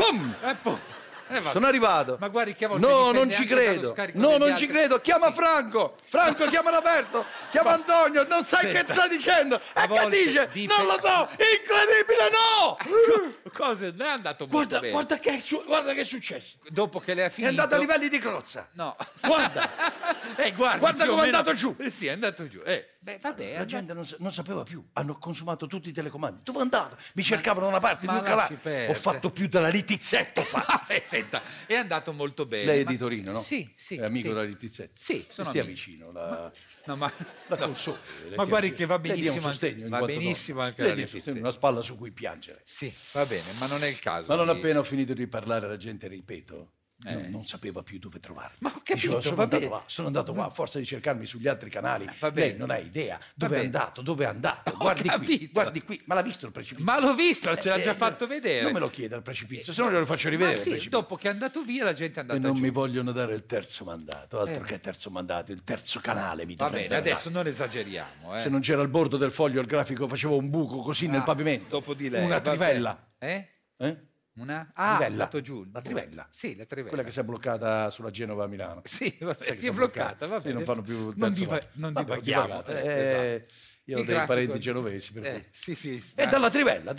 Sono arrivato. Ma guardi che no, non ci credo. No, non ci credo. Chiama Franco. Franco, chiama Roberto. Chiama Antonio. Non sai che sta dicendo. E che dice? Non lo so. Incredibile, no. Cosa? Non è andato molto bene. Guarda che è successo. Dopo che lei ha finito. È andato a livelli di Crozza. No. Guarda. Guarda come è andato giù. Sì, è andato giù. vabbè, la gente non sapeva più, hanno consumato tutti i telecomandi. Dove è andato? Mi cercavano da una parte, due calà. Ho fatto più della Littizzetto. Senta, è andato molto bene. Lei è di Torino, no? Sì. È amico della Littizzetto? Sì, sono stia amico. vicino, la console. Ma guardi che va benissimo anche la Littizzetto. Una spalla su cui piangere. Sì, va bene, ma non è il caso. Ma non appena ho finito di parlare la gente, ripeto, non sapeva più dove trovarmi. Ma ho capito, Diceva, sono andato qua, a forza di cercarmi sugli altri canali. Lei non ha idea dove è andato. Guardi qui, ma l'ha visto il precipizio? Ma l'ho visto, ce l'ha già fatto vedere. Non me lo chieda il precipizio, se no glielo faccio rivedere. Ma sì, dopo che è andato via la gente è andata e non giù. mi vogliono dare il terzo mandato, altro che terzo mandato, il terzo canale mi Va dovrebbe bene, dare. adesso non esageriamo. Se non c'era il bordo del foglio, il grafico faceva un buco così nel pavimento. Dopo di lei. Una trivella. Una? Trivella. È andato giù. La trivella. Sì, la trivella. Quella che si è bloccata sulla Genova a Milano. Sì, vabbè, si è bloccata, va bene. Non fanno più il non terzo divaghiamo. Esatto. Io ho dei parenti genovesi, per cui. Sì. E dalla trivella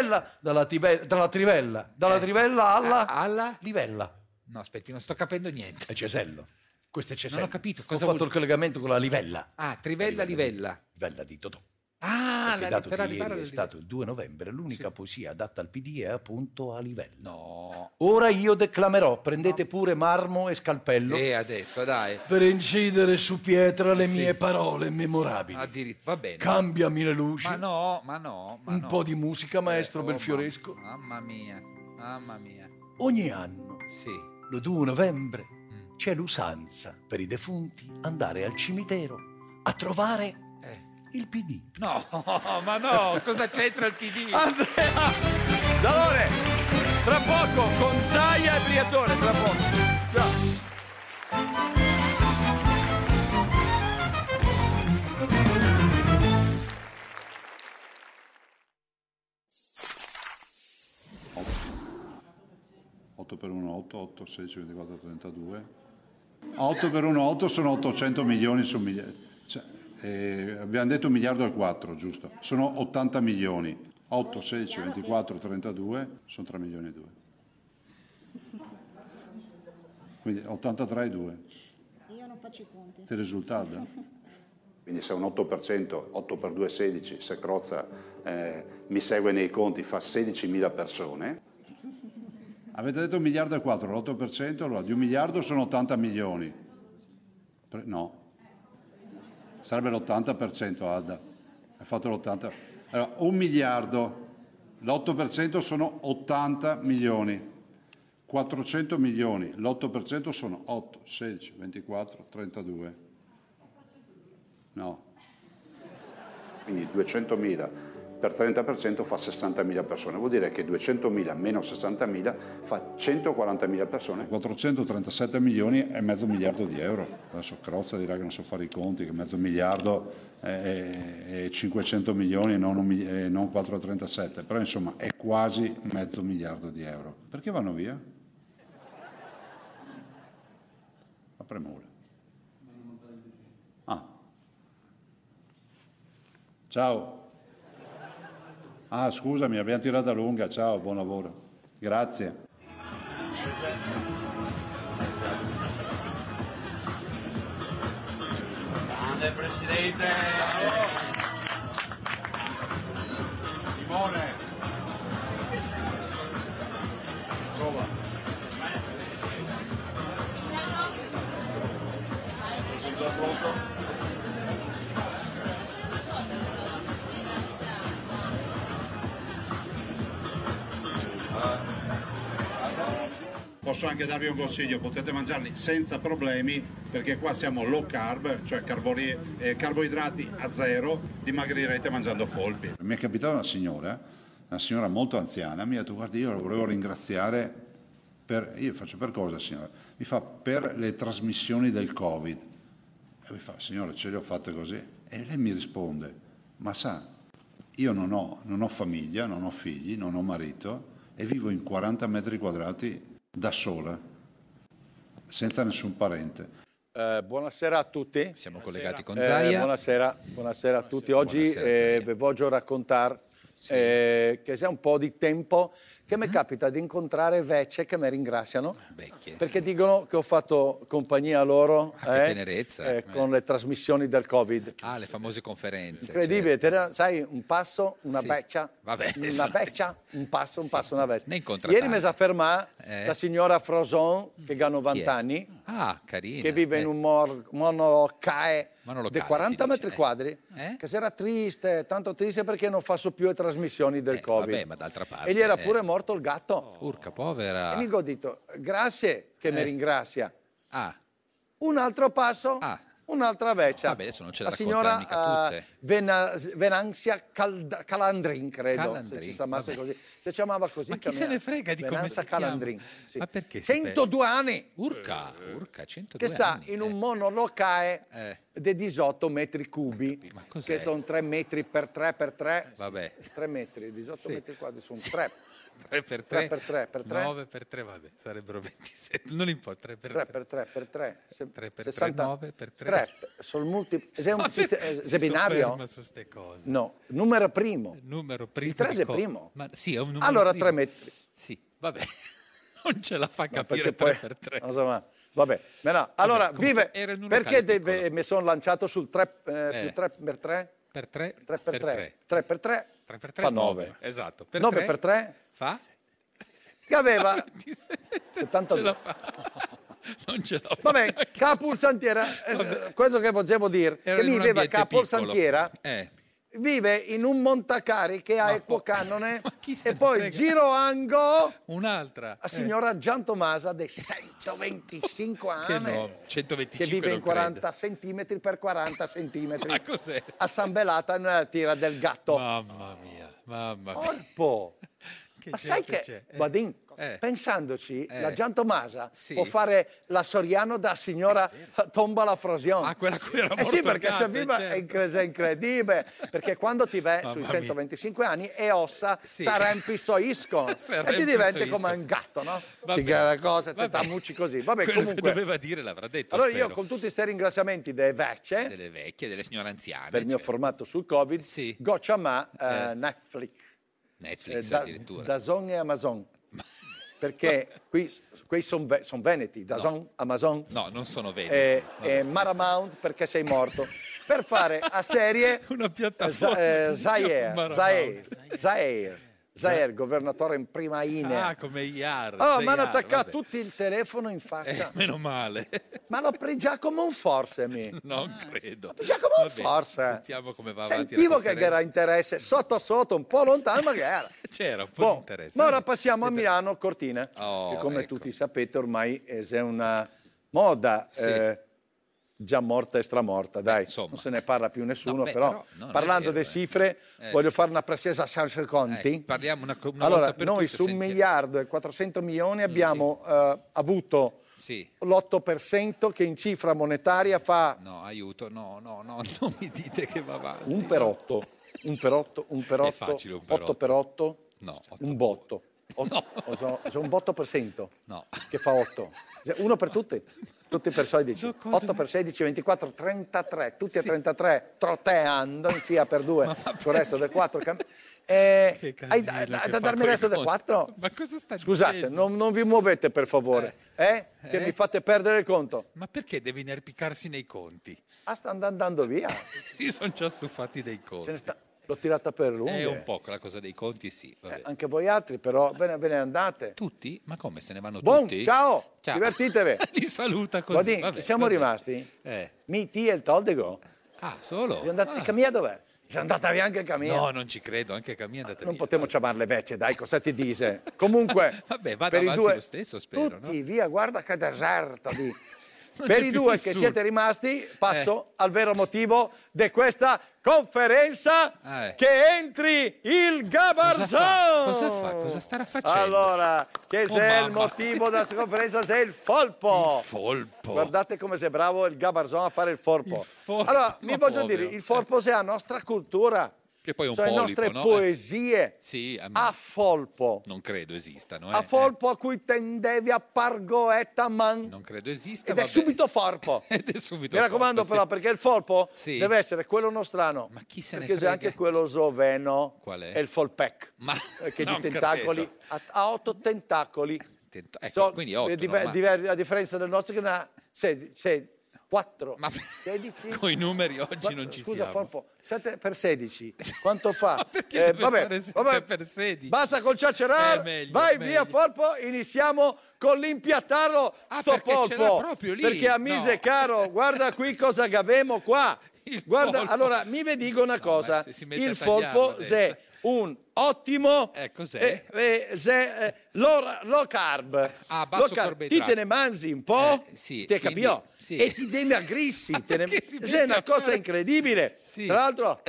alla livella. No, aspetti, non sto capendo niente. È cesello. Questo è cesello. Non ho capito Ho fatto il collegamento con la livella. Trivella, livella. Livella di Totò. Perché dato per che arrivare ieri è al stato il 2 novembre, l'unica poesia adatta al PD è appunto a livello. No. Ora io declamerò, prendete pure marmo e scalpello. Adesso, dai. Per incidere su pietra le mie parole memorabili. Addirittura, va bene. Cambiami le luci. Ma no. Un po' di musica, maestro Belfioresco. Mamma mia. Ogni anno, sì, lo 2 novembre, c'è l'usanza per i defunti andare al cimitero a trovare il PD. No, ma no, cosa c'entra il PD? Andrea Salone, tra poco con Zaia e Briatore, tra poco. Ciao. Per 1 8, 8, 16, 24, 32. 8 per 1, 8 sono 800 milioni su abbiamo detto 1 miliardo e 4, giusto? Sono 80 milioni. 8, 16, 24, 32 sono 3 milioni e 2. Quindi 83 e 2. Io non faccio i conti. Ti risulta? Quindi se un 8%, 8 per 2 è 16, se Crozza mi segue nei conti fa 16.000 persone. Avete detto 1 miliardo e 4, l'8%, allora di 1 miliardo sono 80 milioni. No, sarebbe l'80%, Alda. Hai fatto l'80%. Allora, 1 miliardo, l'8% sono 80 milioni. 400 milioni, l'8% sono 8, 16, 24, 32. No. Quindi 200.000. Per 30% fa 60.000 persone, vuol dire che 200.000 meno 60.000 fa 140.000 persone. 437 milioni e mezzo miliardo di euro. Adesso Crozza dirà che non so fare i conti, che mezzo miliardo è 500 milioni e non 437, però insomma è quasi mezzo miliardo di euro. Perché vanno via? La premura. Ciao. Scusami, abbiamo tirata lunga. Ciao, buon lavoro. Grazie. Grande Presidente. Simone. Prova. Posso anche darvi un consiglio, potete mangiarli senza problemi perché qua siamo low carb, cioè carboidrati a zero, dimagrirete mangiando folpi. Mi è capitata una signora molto anziana, mi ha detto guardi io la volevo ringraziare io faccio per cosa signora? Mi fa per le trasmissioni del Covid. E mi fa signora ce le ho fatte così? E lei mi risponde ma sa io non ho famiglia, non ho figli, non ho marito e vivo in 40 metri quadrati da sola, senza nessun parente. Buonasera a tutti. Siamo collegati con Zaia. Buonasera a tutti. Oggi vi voglio raccontare che c'è un po' di tempo che mi capita di incontrare vecchie che mi ringraziano perché dicono che ho fatto compagnia a loro che tenerezza. con le trasmissioni del Covid. Le famose conferenze. Incredibile, sai, un passo, una vecchia, Vabbè, una vecchia, un passo, una vecchia. Ne incontra Ieri mi tanti. sa fermare la signora Froson che ha 90 anni, carina. che vive in un monolocale di 40 metri quadri, che si era triste, tanto triste perché non fa più le trasmissioni del Covid. Vabbè, ma d'altra parte. E gli era pure morto il gatto. Urca povera. E mi ho detto, grazie che mi ringrazia. Ah. Un altro passo, un'altra vecchia. Vabbè, adesso non ce la la signora mica tutte. Venanzia Calandrin, credo, Calandrin, se si chiamasse così. Si chiamava così. Ma chi se ne frega di come Venanzia si chiama? Calandrin. Sì. Ma perché? 102 anni. Urca, 102 Che sta anni. in un monolocale di 18 metri cubi, che sono 3 metri per 3 per 3. Vabbè. 3 metri, 18 metri quadri sono 3. 3 per 3 per 3 per 3. 9 per 3, vabbè, sarebbero 27. Non importa, 3 per 3 per 3 per 3. 3 per 60, 3, 9 per 3. 3 sono multipli. È un binario? Su ste cose. No, numero primo. Numero primo. Il 3 è primo. Ma sì, è un numero allora primo. 3 metri. Sì, vabbè. Non ce la fa capire 3 poi, per 3. Non so, ma vabbè, ma no. Allora, vive. era in un Perché locale mi sono lanciato sul 3 più 3 per 3? Per 3? 3 per 3. 3 per 3 fa 9. Esatto. 9 per 3 fa? Che aveva 72. Ce la fa. Non ce la fa. Vabbè, Capulsantiera, questo che volevo dire, Era che in un viveva ambiente Capulsantiera, piccolo. vive in un montacari che ha equocannone e poi giroango un'altra la signora Gian Tomasa dei 125 anni Che no, 125 che vive in non 40 centimetri per 40 centimetri Ma cos'è? assambellata nella tira del gatto. Mamma mia. Colpo. Ma sai che, Badin, pensandoci, la Gian Tomasa può fare la Soriano da signora Tomba la Frosione. Ah, quella a cui era morto sì, perché il se gatto, viva certo. è incredibile, perché quando ti vai Mamma sui mia. 125 anni e ossa s'arrampissoiscono e ti diventi come un gatto, no? Vabbè. Ti le cose, ti tammucci così. Vabbè, Quello comunque. che doveva dire l'avrà detto. Allora spero. io con tutti questi ringraziamenti delle vecchie, Delle vecchie, delle signore anziane. per il mio formato sul Covid, goccia ma Netflix addirittura. Dazon e Amazon. Perché qui sono veneti, Dazon, Amazon. No, non sono veneti. E Maramount perché sei morto. Per fare a serie una piattaforma. Zaire, governatore in prima linea. Ah, come IAR. Allora mi hanno JR, attaccato vabbè. tutti il telefono in faccia. Meno male. Ma l'ho preso già come un forse, Non credo. Già come un Vabbè, forse. Sentiamo come va avanti. Sentivo la che conferenza. era interesse sotto, un po' lontano, ma che era. C'era un po' di interesse. Ma ora passiamo a Milano Cortina, Oh, che come ecco. tutti sapete ormai è una moda già morta e stramorta, dai, non se ne parla più nessuno, però non parlando è vero, di cifre voglio fare una precisa conti. Parliamo una Allora, volta per noi tutte, su 1 sentiamo. miliardo e 400 milioni abbiamo avuto l'8% che in cifra monetaria fa No, aiuto, no, non mi dite che va avanti. 1 per 8, 1 per 8, 1 per 8, È facile, 1 per 8 per 8, No, un botto. Sono un botto per cento No. che fa 8. Uno per tutti per 16. 8 per 16, 24, 33. Tutti a 33, trotteando in fila per 2. Con il resto del 4. Hai da darmi il resto del 4? Ma cosa sta Scusate, dicendo? non vi muovete per favore. Che mi fate perdere il conto. Ma perché deve inerpicarsi nei conti? Stanno andando via. Si sono già stufati dei conti. L'ho tirata per lunghe. È un po' quella cosa dei conti, sì. Vabbè. Anche voi altri, però ve ne andate. Tutti? Ma come se ne vanno Buon, tutti? ciao, divertitevi. Li saluta così. Guardi, vabbè, siamo vabbè. rimasti? Miti e il Toldego. Ah, solo? Camilla dov'è? Sei andata via anche Camilla? No, non ci credo, anche Camilla è andata Non via. potremmo chiamarle vecce, dai, cosa ti dice? Comunque, Vabbè, vada per i avanti due, lo stesso, spero, tutti via, guarda che deserto di... Non Per c'è i più due che nessuno. siete rimasti, passo al vero motivo di questa conferenza, che entri il Gabarzon! Cosa fa? Cosa starà facendo? Allora, che Oh, se il mamma. motivo della conferenza sei il folpo. Il folpo. Guardate come sei bravo il Gabarzon a fare il folpo. Allora, mi voglio dire, il folpo è la nostra cultura. Che poi è un sono le polipo, nostre no? poesie Sì, a Folpo. non credo esistano. A Folpo a cui tendevi a Pargoetaman. Non credo esista. Ed è subito Forpo. Ed è subito Mi raccomando Forpo, però, sì. perché il Folpo Sì. deve essere quello nostrano. Ma chi se ne perché c'è frega? anche quello sloveno. Qual è? È il Folpec. Ma che di non tentacoli ha 8 tentacoli. Ecco, quindi 8, a differenza del nostro che ne ha 4, 16. Con i numeri oggi non ci Scusa, siamo. Forpo, 7 per 16, quanto fa? Perché deve fare 7 per 16? Basta col ciacerare, meglio, vai meglio. via Forpo, iniziamo con l'impiattarlo sto perché ce l'ha polpo. proprio lì? Perché a mise No. caro, guarda qui cosa che abbiamo qua. Guarda, polpo. allora mi vi dico una cosa, se si mette il a tagliarlo Folpo adesso. è un ottimo cos'è? low carb. Ah, Low basso carb. carboidrato. Ti te ne mangi un po', sì, te quindi- capito? sì. E ti dimagrissi. perché si È mette una a cosa fare- incredibile. Sì. Tra l'altro,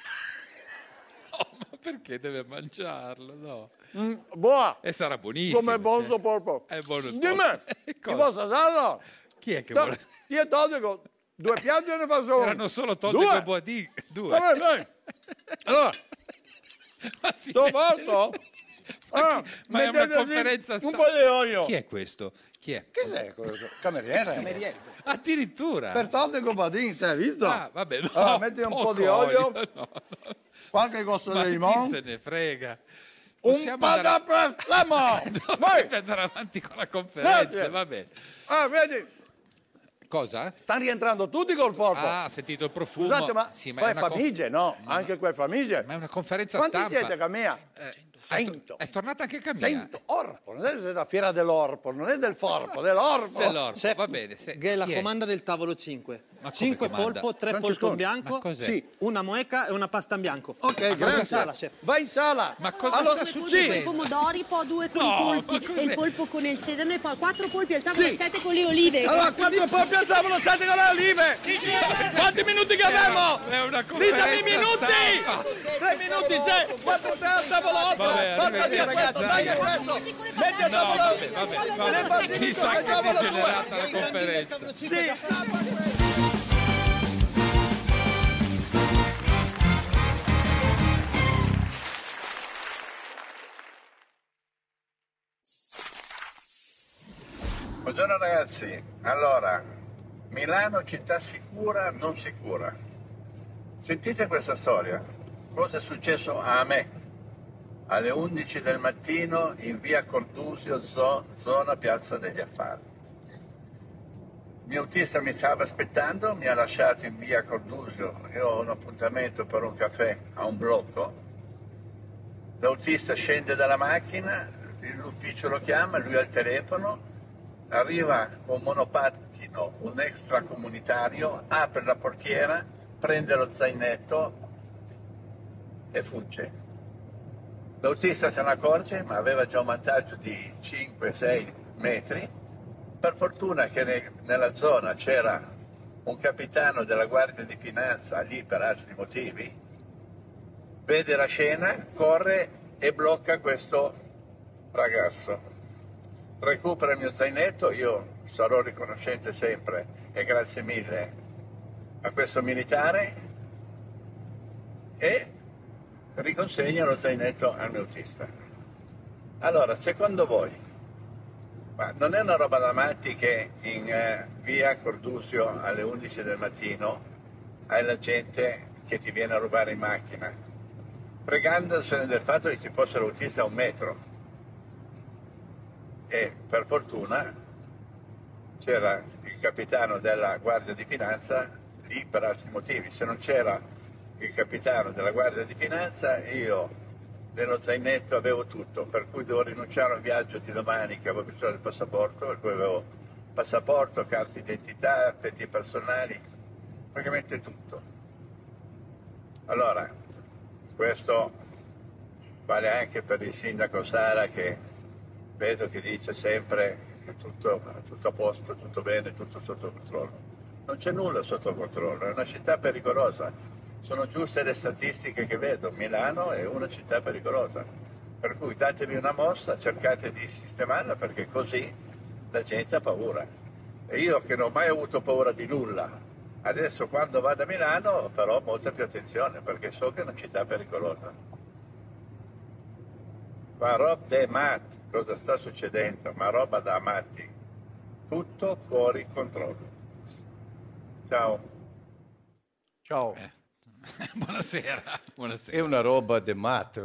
Ma perché deve mangiarlo? No. buona. E sarà buonissimo. Come buono polpo. È buono il Dimmi, polpo. ti Cosa? posso sallo? Chi è che vuole? Io tolgo 2 piatti e ne fa solo. Erano solo tolti Due. con Boadì. 2. Vabbè. Allora, si sto mette- porto? Ma è una mettete conferenza un stampa. po' di olio. Chi è questo? Chi è? Che sei? Cameriere. Addirittura. Per tolte con Badin, te hai visto? Ah, vabbè, no. Allora, metti un po' poco di olio, no. qualche costo Ma di chi limone, se ne frega? un Possiamo po' andare- di prezzemolo. Dovrebbe andare avanti con la conferenza, Grazie. va bene. Vedi, Cosa? stanno rientrando tutti col Folpo. Ah, ha sentito il profumo. Scusate, ma Sì, poi è una famiglie, no? Anche quelle famiglie. Ma è una conferenza Quanti stampa. siete, Camilla? È tornata anche Camilla. 100. Orpo, non è la fiera dell'Orpo, non è del Forpo, dell'Orpo. Dell'Orpo, va bene. Che è la Chi comanda del tavolo 5. Ma come 5 comanda? folpo, 3 Francescone, folpo in bianco, ma cos'è? Sì. una moeca e una pasta in bianco. Ok, In grazie. sala, chef. Vai in sala. Ma cosa allora, sta sì. succedendo? Pomodori, poi 2 con No, i ma polpi cos'è? e il polpo con il sedano e poi 4 polpi al tavolo Sì. e 7 con le olive. Allora, 4 polpi al tavolo, 7 con le olive. Quanti minuti che abbiamo? È una conferenza Ditemi i minuti! stampa. 3 minuti, 6, 4 al tavolo, 8. Vabbè, Porta via questo, dai questo. Metti al tavolo. Vabbè. Mi sa che è degenerata la conferenza. Sì. Buongiorno ragazzi, allora, Milano città sicura, non sicura. Sentite questa storia, cosa è successo a me alle 11 del mattino in via Cordusio, zona Piazza degli Affari. Il mio autista mi stava aspettando, mi ha lasciato in via Cordusio, io ho un appuntamento per un caffè a un blocco. L'autista scende dalla macchina, l'ufficio lo chiama, lui ha il telefono, arriva con monopattino un extracomunitario, apre la portiera, prende lo zainetto e fugge. L'autista se ne accorge, ma aveva già un vantaggio di 5-6 metri. Per fortuna che nella zona c'era un capitano della Guardia di Finanza lì per altri motivi, vede la scena, corre e blocca questo ragazzo. Recupera il mio zainetto, io sarò riconoscente sempre e grazie mille a questo militare e riconsegna lo zainetto al mio autista. Allora, secondo voi, ma non è una roba da matti che in via Cordusio alle 11 del mattino hai la gente che ti viene a rubare in macchina, pregandosene del fatto che ci fosse l'autista a 1 metro? E per fortuna c'era il capitano della Guardia di Finanza lì per altri motivi. Se non c'era il capitano della Guardia di Finanza, io nello zainetto avevo tutto, per cui devo rinunciare a un viaggio di domani che avevo bisogno del passaporto, per cui avevo passaporto, carta d'identità, petti personali, praticamente tutto. Allora, questo vale anche per il sindaco Sala, che vedo che dice sempre che tutto a posto, tutto bene, tutto sotto controllo. Non c'è nulla sotto controllo, è una città pericolosa. Sono giuste le statistiche che vedo, Milano è una città pericolosa. Per cui datevi una mossa, cercate di sistemarla perché così la gente ha paura. E io che non ho mai avuto paura di nulla, Adesso quando vado a Milano farò molta più attenzione perché so che è una città pericolosa. Ma roba de matti, cosa sta succedendo? Ma roba da matti. Tutto fuori controllo. Ciao. Ciao. Buonasera. Buonasera. È una roba de mat,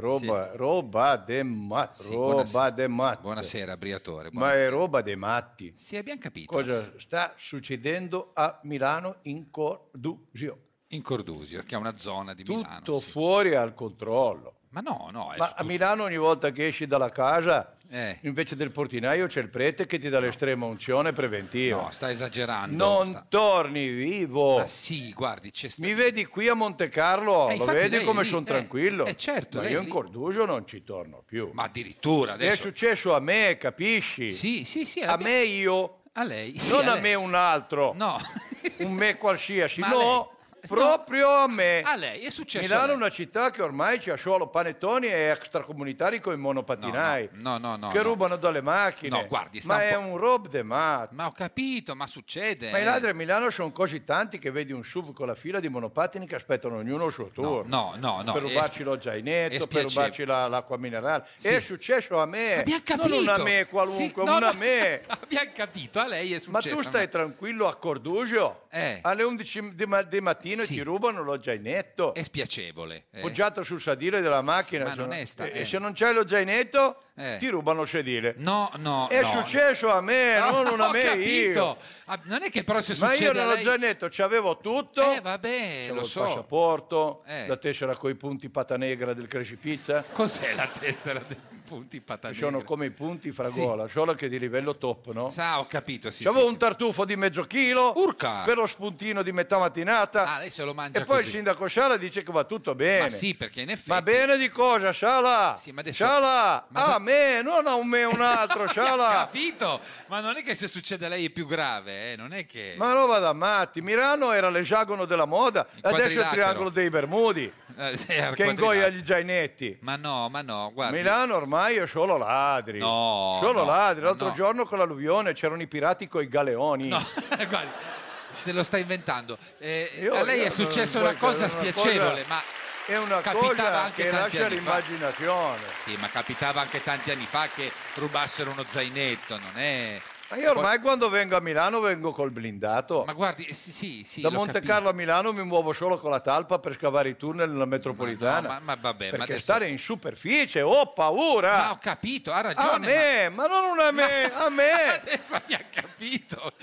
roba de mat, Sì, roba de mat. Buonasera, Briatore. Ma è roba dei matti. Sì, abbiamo capito. Cosa sta succedendo a Milano in Cordusio? In Cordusio, che è una zona di Milano. Tutto fuori al controllo. Ma no, no. Ma a Milano ogni volta che esci dalla casa, invece del portinaio c'è il prete che ti dà l'estrema unzione preventiva. No, sta esagerando. Non torni vivo. Ma sì, guardi, c'è Mi vedi qui a Monte Carlo? Lo infatti vedi lei come lì, sono tranquillo? certo, Ma lei io in lì. Cordusio non ci torno più. Ma addirittura adesso. È successo a me, capisci? Sì. A me io. A lei. Non a lei. me un altro. No. Un me qualsiasi. Ma No. Proprio a me. A lei è successo. Milano a è lei. una città che ormai c'ha solo panettoni e extracomunitari con i monopatinai No. che rubano dalle macchine. No, guardi, sta ma un è po'- un rob de mat. Ma ho capito, ma succede. Ma i ladri a Milano sono così tanti che vedi un SUV con la fila di monopatini che aspettano ognuno il suo turno. No. Per rubarci lo è zainetto, per spiacevole. rubarci l'acqua minerale. Sì. È successo a me. Abbiamo capito. Non una me qualunque, Sì, no, una no. me. Abbiamo capito, a lei è Ma successo. tu stai tranquillo a Cordusio? Alle 11 di mattino Sì. ti rubano lo zainetto. È spiacevole. Poggiato sul sedile della macchina. ma non è e se non c'hai lo zainetto, ti rubano il sedile. No. È successo a me, non Ho a me capito. io. Non è che però se Ma succede io a nello lei... zainetto c'avevo tutto. Vabbè, C'avevo lo il so. passaporto, Eh. la tessera coi punti pata negra del Crescipizza. Cos'è la tessera dei punti patata Sono negra? come i punti fragola, solo che di livello top, no? Ho capito, sì. C'avevo sì, un tartufo di mezzo chilo Urca! per lo spuntino di metà mattinata. Ah, lei se lo mangia E poi così. il sindaco Sciala dice che va tutto bene. Ma sì, perché in effetti... Ma bene di cosa, Sciala? Sì, ma adesso- Sciala! A me, non a un me un altro, Sciala! Capito? Ma non è che se succede a lei è più grave, non è che... Ma roba da matti, Milano era l'esagono della moda, adesso è il quadrilatero. triangolo dei Bermudi, che ingoia gli zainetti. Ma no, guarda. Milano ormai è solo ladri. No, Solo no, ladri. L'altro no. giorno con l'alluvione c'erano i pirati coi galeoni. No, guardi, se lo sta inventando. Io- A lei è io- successa non- una cosa una spiacevole, cosa- ma È una capitava cosa anche che tanti lascia anni fa. l'immaginazione. Sì, ma capitava anche tanti anni fa che rubassero uno zainetto, non è... Ma io ormai quando vengo a Milano vengo col blindato. Ma guardi, sì, Da l'ho Monte capito. Carlo a Milano mi muovo solo con la talpa per scavare i tunnel nella metropolitana. No, ma vabbè, ma perché adesso... stare in superficie ho paura. Ma ho capito, ha A ragione. me, ma non a me, a me. Adesso abbiamo capito.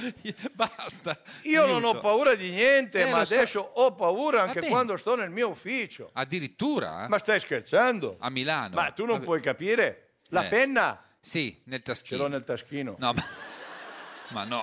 Basta. Io non ho Aiuto. paura di niente, ma lo so. adesso ho paura anche Vabbè. quando sto nel mio ufficio. Addirittura? Ma stai scherzando? A Milano? Ma tu non Vabbè. puoi capire? La Eh. penna Sì, nel ce taschino. l'ho nel taschino. No, ma no.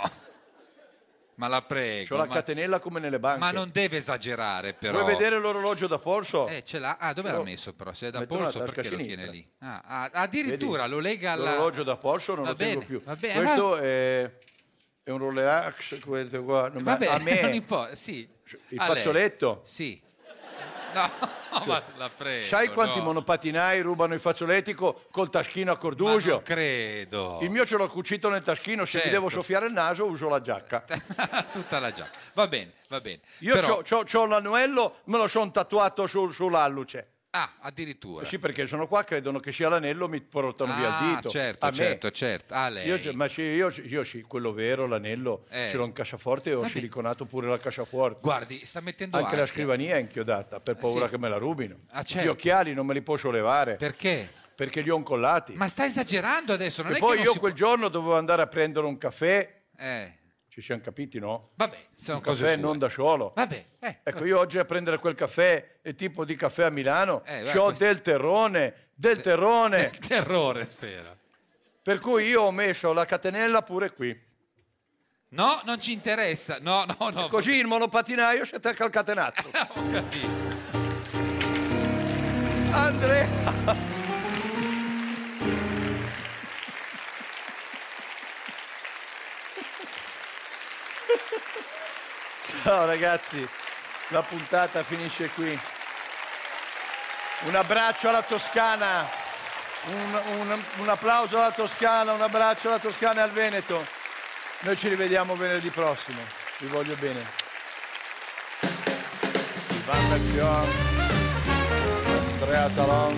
Ma la prego. C'ho la ma... catenella come nelle banche. ma non deve esagerare, però. Vuoi vedere l'orologio da polso? Ce l'ha. Ah, dove Ce l'ha l'ho. messo però? Se è da Metto nella polso, tasca perché lo sinistra. tiene lì? Addirittura Vedi? lo lega alla... L'orologio da polso non Va lo tengo bene, più. va bene, Questo è un Rolex, questo qua. No, ma Vabbè, a me non importa, sì. il A lei. fazzoletto. Sì. No, ma la prego. Sai quanti no. monopatinai rubano i fazzoletti col taschino a Ma Cordusio? non credo. Il mio ce l'ho cucito nel taschino, se mi Certo. devo soffiare il naso uso la giacca. Tutta la giacca. Va bene, va bene. Io Però... c'ho l'anello, me lo sono tatuato sull'alluce. Ah, addirittura. Sì, perché sono qua, credono che sia l'anello, mi portano via il dito. certo, A me. certo. A lei. Io sì, quello vero, l'anello, ce l'ho in cassaforte e ho siliconato pure la cassaforte. Guardi, sta mettendo Anche la ansia. scrivania è inchiodata, per paura sì. che me la rubino. Ah, certo. Gli occhiali non me li posso levare. Perché? Perché li ho incollati. Ma sta esagerando adesso, non E è poi che non io si quel giorno dovevo andare a prendere un caffè. Ci siamo capiti, no? Vabbè, sono un cose caffè sue. non da solo. Vabbè, Ecco, io oggi a prendere quel caffè, il tipo di caffè a Milano, guarda, c'ho questo- del terrone. Terrore, spera. Per cui io ho messo la catenella pure qui. No, non ci interessa. No. Così il monopatinaio si attacca al catenazzo. Ho capito. Andrea! Ciao ragazzi, la puntata finisce qui. Un abbraccio alla Toscana, un applauso alla Toscana, un abbraccio alla Toscana e al Veneto. Noi ci rivediamo venerdì prossimo, vi voglio bene. Van Messiaen, Andrea Salon.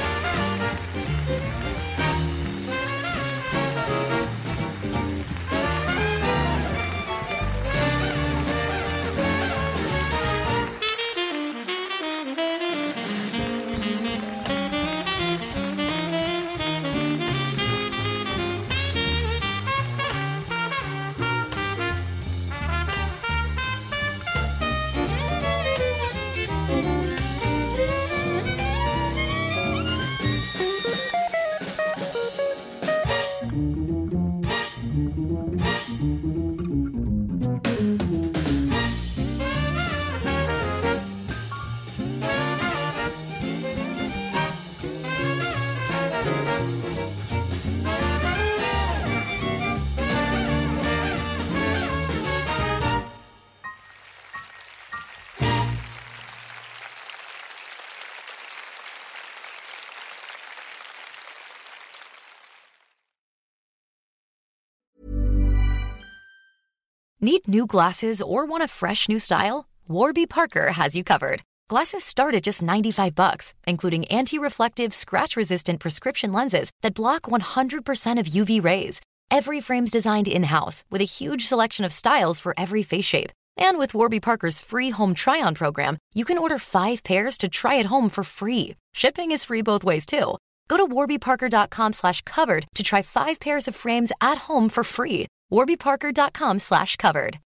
Need new glasses or want a fresh new style? Warby Parker has you covered. Glasses start at just $95, including anti-reflective, scratch-resistant prescription lenses that block 100% of UV rays. Every frame's designed in-house with a huge selection of styles for every face shape. And with Warby Parker's free home try-on program, you can order 5 pairs to try at home for free. Shipping is free both ways, too. Go to warbyparker.com/covered to try 5 pairs of frames at home for free. warbyparker.com/covered.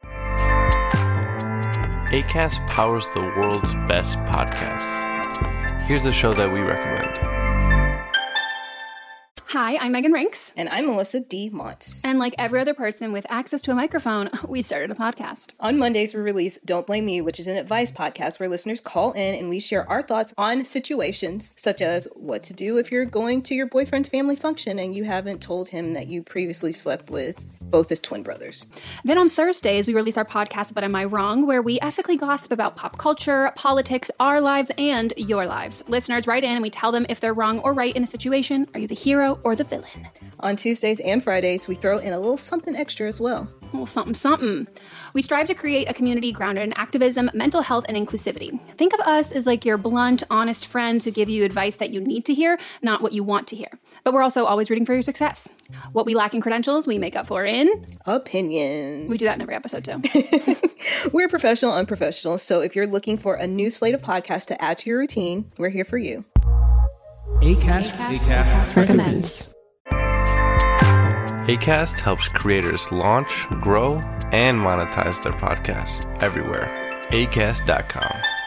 Acast powers the world's best podcasts. Here's a show that we recommend. Hi, I'm Megan Rinks. And I'm Melissa D. Montz. And like every other person with access to a microphone, we started a podcast. On Mondays, we release Don't Blame Me, which is an advice podcast where listeners call in and we share our thoughts on situations such as what to do if you're going to your boyfriend's family function and you haven't told him that you previously slept with both his twin brothers. Then on Thursdays, we release our podcast, But Am I Wrong?, where we ethically gossip about pop culture, politics, our lives, and your lives. Listeners write in and we tell them if they're wrong or right in a situation. Are you the hero or the villain? On Tuesdays and Fridays, we throw in a little something extra as well. A little something, something. We strive to create a community grounded in activism, mental health, and inclusivity. Think of us as like your blunt, honest friends who give you advice that you need to hear, not what you want to hear. But we're also always rooting for your success. What we lack in credentials, we make up for in opinions. We do that in every episode, too. We're professional, unprofessional, so if you're looking for a new slate of podcasts to add to your routine, we're here for you. Acast recommends. Acast helps creators launch, grow, and monetize their podcasts everywhere. Acast.com.